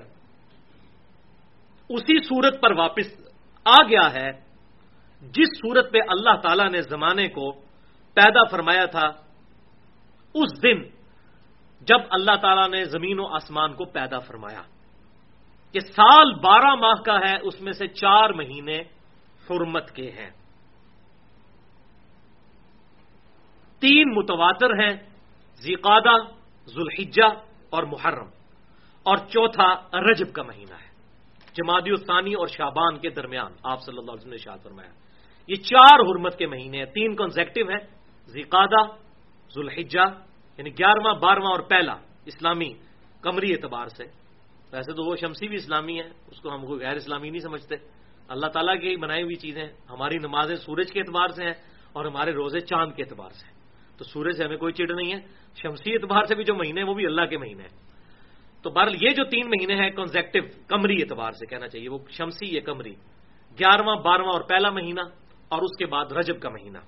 اسی صورت پر واپس آ گیا ہے جس صورت پہ اللہ تعالیٰ نے زمانے کو پیدا فرمایا تھا اس دن جب اللہ تعالیٰ نے زمین و آسمان کو پیدا فرمایا, کہ سال بارہ ماہ کا ہے, اس میں سے چار مہینے حرمت کے ہیں. تین متواتر ہیں، ذیقعدہ، ذوالحجہ اور محرم، اور چوتھا رجب کا مہینہ ہے، جمادی الثانی اور شعبان کے درمیان آپ صلی اللہ علیہ وسلم نے ارشاد فرمایا۔ یہ چار حرمت کے مہینے ہیں، تین کنزیکٹو ہیں، ذیقعدہ، ذوالحجہ یعنی گیارہواں، بارہواں اور پہلا اسلامی قمری اعتبار سے، ویسے تو وہ شمسی بھی اسلامی ہے، اس کو ہم کوئی غیر اسلامی نہیں سمجھتے، اللہ تعالیٰ کی بنائی ہوئی چیزیں، ہماری نمازیں سورج کے اعتبار سے ہیں اور ہمارے روزے چاند کے اعتبار سے ہیں، تو سورج سے ہمیں کوئی چڑ نہیں ہے، شمسی اعتبار سے بھی جو مہینے ہیں وہ بھی اللہ کے مہینے ہیں۔ تو بہرحال یہ جو تین مہینے ہیں کنزیکٹو قمری اعتبار سے کہنا چاہیے، وہ شمسی یہ قمری، گیارہواں، بارہواں اور پہلا مہینہ، اور اس کے بعد رجب کا مہینہ،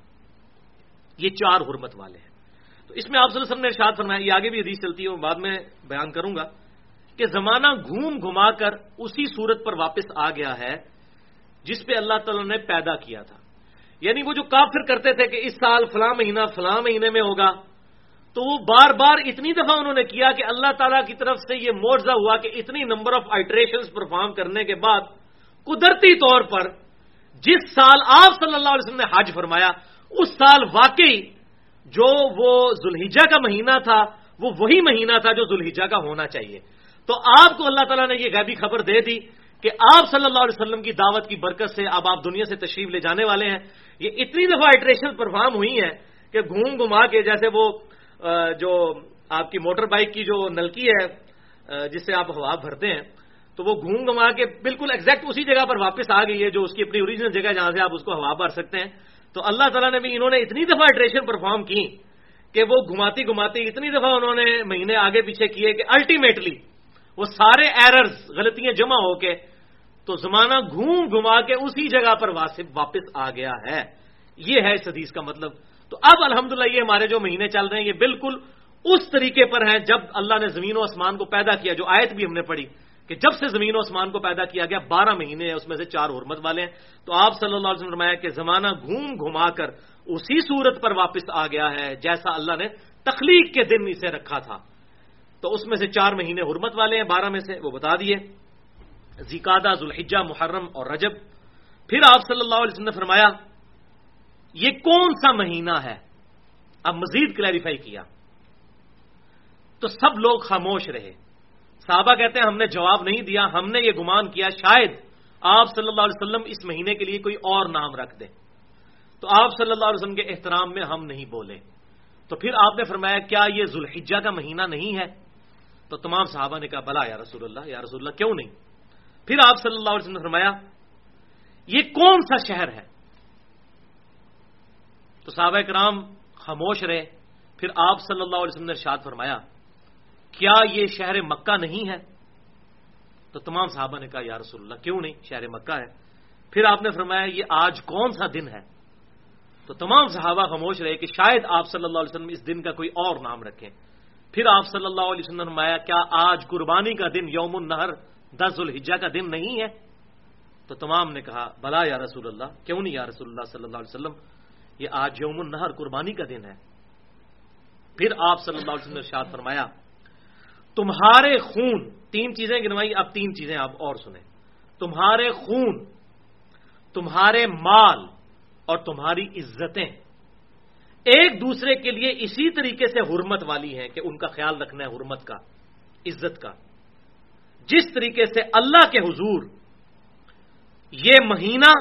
یہ چار حرمت والے ہیں۔ تو اس میں آپ صلی اللہ علیہ وسلم نے ارشاد فرمایا، یہ آگے بھی حدیث چلتی ہے، وہ بعد میں بیان کروں گا، کہ زمانہ گھوم گھما کر اسی صورت پر واپس آ گیا ہے جس پہ اللہ تعالیٰ نے پیدا کیا تھا۔ یعنی وہ جو کافر کرتے تھے کہ اس سال فلاں مہینہ فلاں مہینے میں ہوگا، تو وہ بار بار اتنی دفعہ انہوں نے کیا کہ اللہ تعالیٰ کی طرف سے یہ معجزہ ہوا کہ اتنی نمبر آف آئٹریشنز پرفارم کرنے کے بعد قدرتی طور پر جس سال آپ صلی اللہ علیہ وسلم نے حج فرمایا، اس سال واقعی جو وہ ذوالحجہ کا مہینہ تھا وہ وہی مہینہ تھا جو ذوالحجہ کا ہونا چاہیے۔ تو آپ کو اللہ تعالیٰ نے یہ غیبی خبر دے دی کہ آپ صلی اللہ علیہ وسلم کی دعوت کی برکت سے اب آپ دنیا سے تشریف لے جانے والے ہیں۔ یہ اتنی دفعہ آئٹریشن پرفارم ہوئی ہیں کہ گھوم گھما کے، جیسے وہ جو آپ کی موٹر بائک کی جو نلکی ہے جس سے آپ ہوا بھرتے ہیں، تو وہ گھوم گھما کے بالکل ایگزیکٹ اسی جگہ پر واپس آ گئی ہے جو اس کی اپنی اوریجنل جگہ جہاں سے آپ اس کو ہوا بھر سکتے ہیں۔ تو اللہ تعالیٰ نے بھی انہوں نے اتنی دفعہ آئٹریشن پرفارم کی کہ وہ گھماتی گھماتی اتنی دفعہ انہوں نے مہینے آگے پیچھے کیے کہ الٹیمیٹلی وہ سارے ایررز، غلطیاں جمع ہو کے تو زمانہ گھوم گھما کے اسی جگہ پر واپس آ گیا ہے۔ یہ ہے اس حدیث کا مطلب۔ تو اب الحمدللہ یہ ہمارے جو مہینے چل رہے ہیں یہ بالکل اس طریقے پر ہیں جب اللہ نے زمین و آسمان کو پیدا کیا، جو آیت بھی ہم نے پڑھی کہ جب سے زمین و آسمان کو پیدا کیا گیا بارہ مہینے ہیں، اس میں سے چار حرمت والے ہیں۔ تو آپ صلی اللہ علیہ وسلم نے فرمایا کہ زمانہ گھوم گھما کر اسی صورت پر واپس آ گیا ہے جیسا اللہ نے تخلیق کے دن اسے رکھا تھا۔ تو اس میں سے چار مہینے حرمت والے ہیں، بارہ میں سے وہ بتا دیے، ذیقعدہ، ذوالحجہ، محرم اور رجب۔ پھر آپ صلی اللہ علیہ وسلم نے فرمایا یہ کون سا مہینہ ہے، اب مزید کلیریفائی کیا تو سب لوگ خاموش رہے۔ صحابہ کہتے ہیں ہم نے جواب نہیں دیا، ہم نے یہ گمان کیا شاید آپ صلی اللہ علیہ وسلم اس مہینے کے لیے کوئی اور نام رکھ دیں، تو آپ صلی اللہ علیہ وسلم کے احترام میں ہم نہیں بولے۔ تو پھر آپ نے فرمایا کیا یہ ذوالحجہ کا مہینہ نہیں ہے؟ تو تمام صحابہ نے کہا بلا یا رسول اللہ، یا رسول اللہ کیوں نہیں؟ پھر آپ صلی اللہ علیہ وسلم نے فرمایا یہ کون سا شہر ہے؟ تو صحابہ کرام خاموش رہے۔ پھر آپ صلی اللہ علیہ وسلم نے ارشاد فرمایا کیا یہ شہر مکہ نہیں ہے؟ تو تمام صحابہ نے کہا یا رسول اللہ کیوں نہیں، شہر مکہ ہے۔ پھر آپ نے فرمایا یہ آج کون سا دن ہے؟ تو تمام صحابہ خاموش رہے کہ شاید آپ صلی اللہ علیہ وسلم اس دن کا کوئی اور نام رکھیں۔ پھر آپ صلی اللہ علیہ وسلم نے فرمایا کیا آج قربانی کا دن یوم النہر دس ذوالحجہ کا دن نہیں ہے؟ تو تمام نے کہا بلا یا رسول اللہ، کیوں نہیں یا رسول اللہ صلی اللہ علیہ وسلم، یہ آج یوم النہر قربانی کا دن ہے۔ پھر آپ صلی اللہ علیہ وسلم نے ارشاد فرمایا تمہارے خون، تین چیزیں گنوائی، اب تین چیزیں آپ اور سنیں، تمہارے خون، تمہارے مال اور تمہاری عزتیں ایک دوسرے کے لیے اسی طریقے سے حرمت والی ہیں کہ ان کا خیال رکھنا ہے، حرمت کا، عزت کا، جس طریقے سے اللہ کے حضور یہ مہینہ،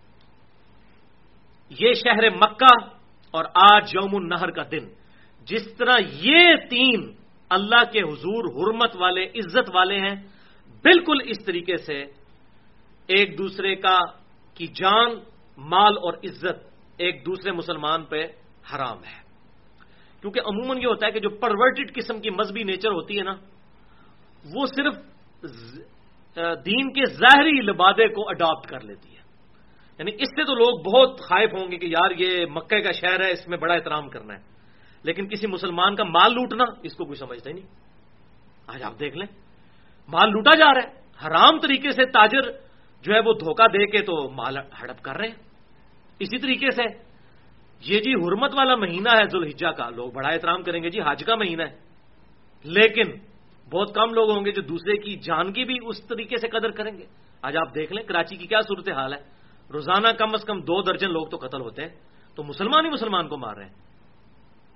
یہ شہر مکہ اور آج یوم النہر کا دن، جس طرح یہ تین اللہ کے حضور حرمت والے، عزت والے ہیں، بالکل اس طریقے سے ایک دوسرے کا کی جان، مال اور عزت ایک دوسرے مسلمان پہ حرام ہے۔ کیونکہ عموماً یہ ہوتا ہے کہ جو پرورٹڈ قسم کی مذہبی نیچر ہوتی ہے نا، وہ صرف دین کے ظاہری لبادے کو اڈاپٹ کر لیتی ہے۔ یعنی اس سے تو لوگ بہت خائف ہوں گے کہ یار یہ مکہ کا شہر ہے، اس میں بڑا احترام کرنا ہے، لیکن کسی مسلمان کا مال لوٹنا اس کو کوئی سمجھتا ہی نہیں۔ آج آپ دیکھ لیں مال لوٹا جا رہا ہے، حرام طریقے سے تاجر جو ہے وہ دھوکہ دے کے تو مال ہڑپ کر رہے ہیں۔ اسی طریقے سے یہ جی حرمت والا مہینہ ہے ذوالحجہ کا، لوگ بڑا احترام کریں گے، جی حج کا مہینہ ہے، لیکن بہت کم لوگ ہوں گے جو دوسرے کی جان کی بھی اس طریقے سے قدر کریں گے۔ آج آپ دیکھ لیں کراچی کی کیا صورتحال ہے، روزانہ کم از کم دو درجن لوگ تو قتل ہوتے ہیں، تو مسلمان ہی مسلمان کو مار رہے ہیں۔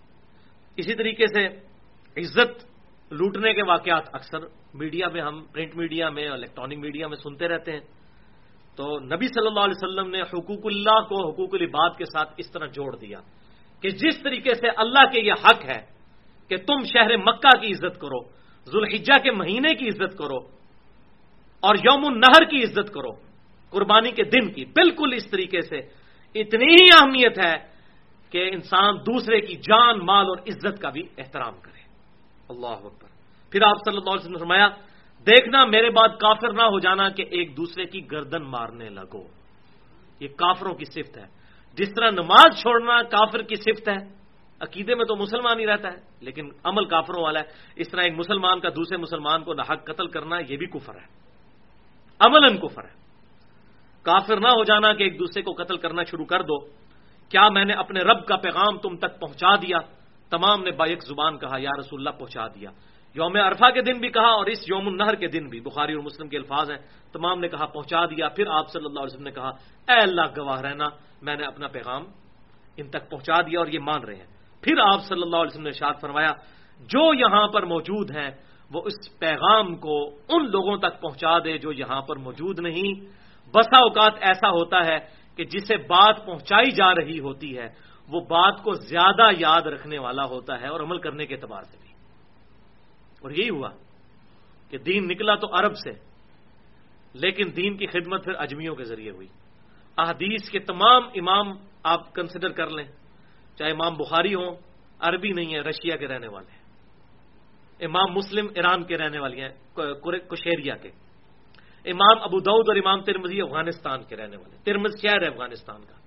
اسی طریقے سے عزت لوٹنے کے واقعات اکثر میڈیا میں، ہم پرنٹ میڈیا میں اور الیکٹرانک میڈیا میں سنتے رہتے ہیں. تو نبی صلی اللہ علیہ وسلم نے حقوق اللہ کو حقوق العباد کے ساتھ اس طرح جوڑ دیا کہ جس طریقے سے اللہ کے یہ حق ہے کہ تم شہر مکہ کی عزت کرو، ذوالحجہ کے مہینے کی عزت کرو اور یوم النہر کی عزت کرو، قربانی کے دن کی، بالکل اس طریقے سے اتنی ہی اہمیت ہے کہ انسان دوسرے کی جان، مال اور عزت کا بھی احترام کرے. اللہ اکبر. پھر آپ صلی اللہ علیہ وسلم نے فرمایا دیکھنا میرے بعد کافر نہ ہو جانا کہ ایک دوسرے کی گردن مارنے لگو. یہ کافروں کی صفت ہے. جس طرح نماز چھوڑنا کافر کی صفت ہے، عقیدے میں تو مسلمان ہی رہتا ہے لیکن عمل کافروں والا ہے، اس طرح ایک مسلمان کا دوسرے مسلمان کو ناحق قتل کرنا یہ بھی کفر ہے، عملاً کفر ہے. کافر نہ ہو جانا کہ ایک دوسرے کو قتل کرنا شروع کر دو. کیا میں نے اپنے رب کا پیغام تم تک پہنچا دیا؟ تمام نے با یک زبان کہا یا رسول اللہ پہنچا دیا. یوم عرفہ کے دن بھی کہا اور اس یوم النہر کے دن بھی، بخاری اور مسلم کے الفاظ ہیں. تمام نے کہا پہنچا دیا. پھر آپ صلی اللہ علیہ وسلم نے کہا اے اللہ گواہ رہنا میں نے اپنا پیغام ان تک پہنچا دیا اور یہ مان رہے ہیں. پھر آپ صلی اللہ علیہ وسلم نے ارشاد فرمایا جو یہاں پر موجود ہیں وہ اس پیغام کو ان لوگوں تک پہنچا دے جو یہاں پر موجود نہیں. بسا اوقات ایسا ہوتا ہے کہ جسے بات پہنچائی جا رہی ہوتی ہے وہ بات کو زیادہ یاد رکھنے والا ہوتا ہے اور عمل کرنے کے اعتبار سے بھی. اور یہی ہوا کہ دین نکلا تو عرب سے، لیکن دین کی خدمت پھر اجمیوں کے ذریعے ہوئی. احادیث کے تمام امام آپ کنسیڈر کر لیں، چاہے امام بخاری ہوں، عربی نہیں ہے، رشیا کے رہنے والے ہیں. امام مسلم ایران کے رہنے والے ہیں، کشیریا کے. امام ابو داؤد اور امام ترمذی افغانستان کے رہنے والے، ترمذ شہر ہے افغانستان کا.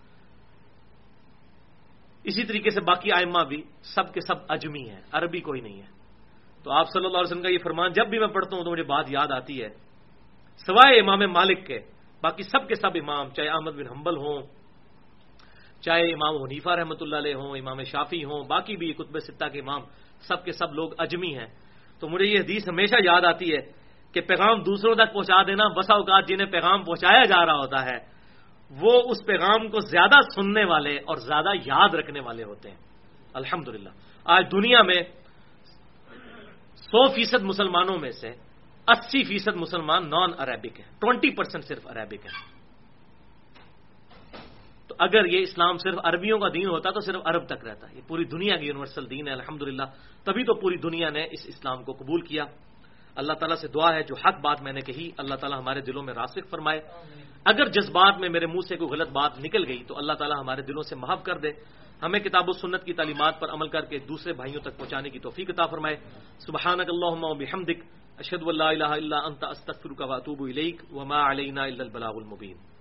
اسی طریقے سے باقی ائمہ بھی سب کے سب اجمی ہیں، عربی کوئی نہیں ہے. تو آپ صلی اللہ علیہ وسلم کا یہ فرمان جب بھی میں پڑھتا ہوں تو مجھے بات یاد آتی ہے، سوائے امام مالک کے باقی سب کے سب امام، چاہے احمد بن حنبل ہوں، چاہے امام حنیفہ رحمۃ اللہ علیہ ہوں، امام شافعی ہوں، باقی بھی کتب ستہ کے امام، سب کے سب لوگ اجمی ہیں. تو مجھے یہ حدیث ہمیشہ یاد آتی ہے کہ پیغام دوسروں تک پہنچا دینا. بسا اوقات جنہیں پیغام پہنچایا جا رہا ہوتا ہے وہ اس پیغام کو زیادہ سننے والے اور زیادہ یاد رکھنے والے ہوتے ہیں. الحمدللہ آج دنیا میں سو فیصد مسلمانوں میں سے اسی فیصد مسلمان نان عربک ہیں، ٹوینٹی پرسینٹ صرف عربک ہیں. تو اگر یہ اسلام صرف عربیوں کا دین ہوتا تو صرف عرب تک رہتا. یہ پوری دنیا کی یونیورسل دین ہے الحمدللہ. تبھی تو پوری دنیا نے اس اسلام کو قبول کیا. اللہ تعالیٰ سے دعا ہے جو حق بات میں نے کہی اللہ تعالیٰ ہمارے دلوں میں راسخ فرمائے. اگر جذبات میں میرے منہ سے کوئی غلط بات نکل گئی تو اللہ تعالیٰ ہمارے دلوں سے محو کر دے. ہمیں کتاب و سنت کی تعلیمات پر عمل کر کے دوسرے بھائیوں تک پہنچانے کی توفیق عطا فرمائے. سبحانک اللہم و بحمدک اشہد ان لا الہ الا انت استغفرک و اتوب الیک وما علینا الا البلاغ المبین.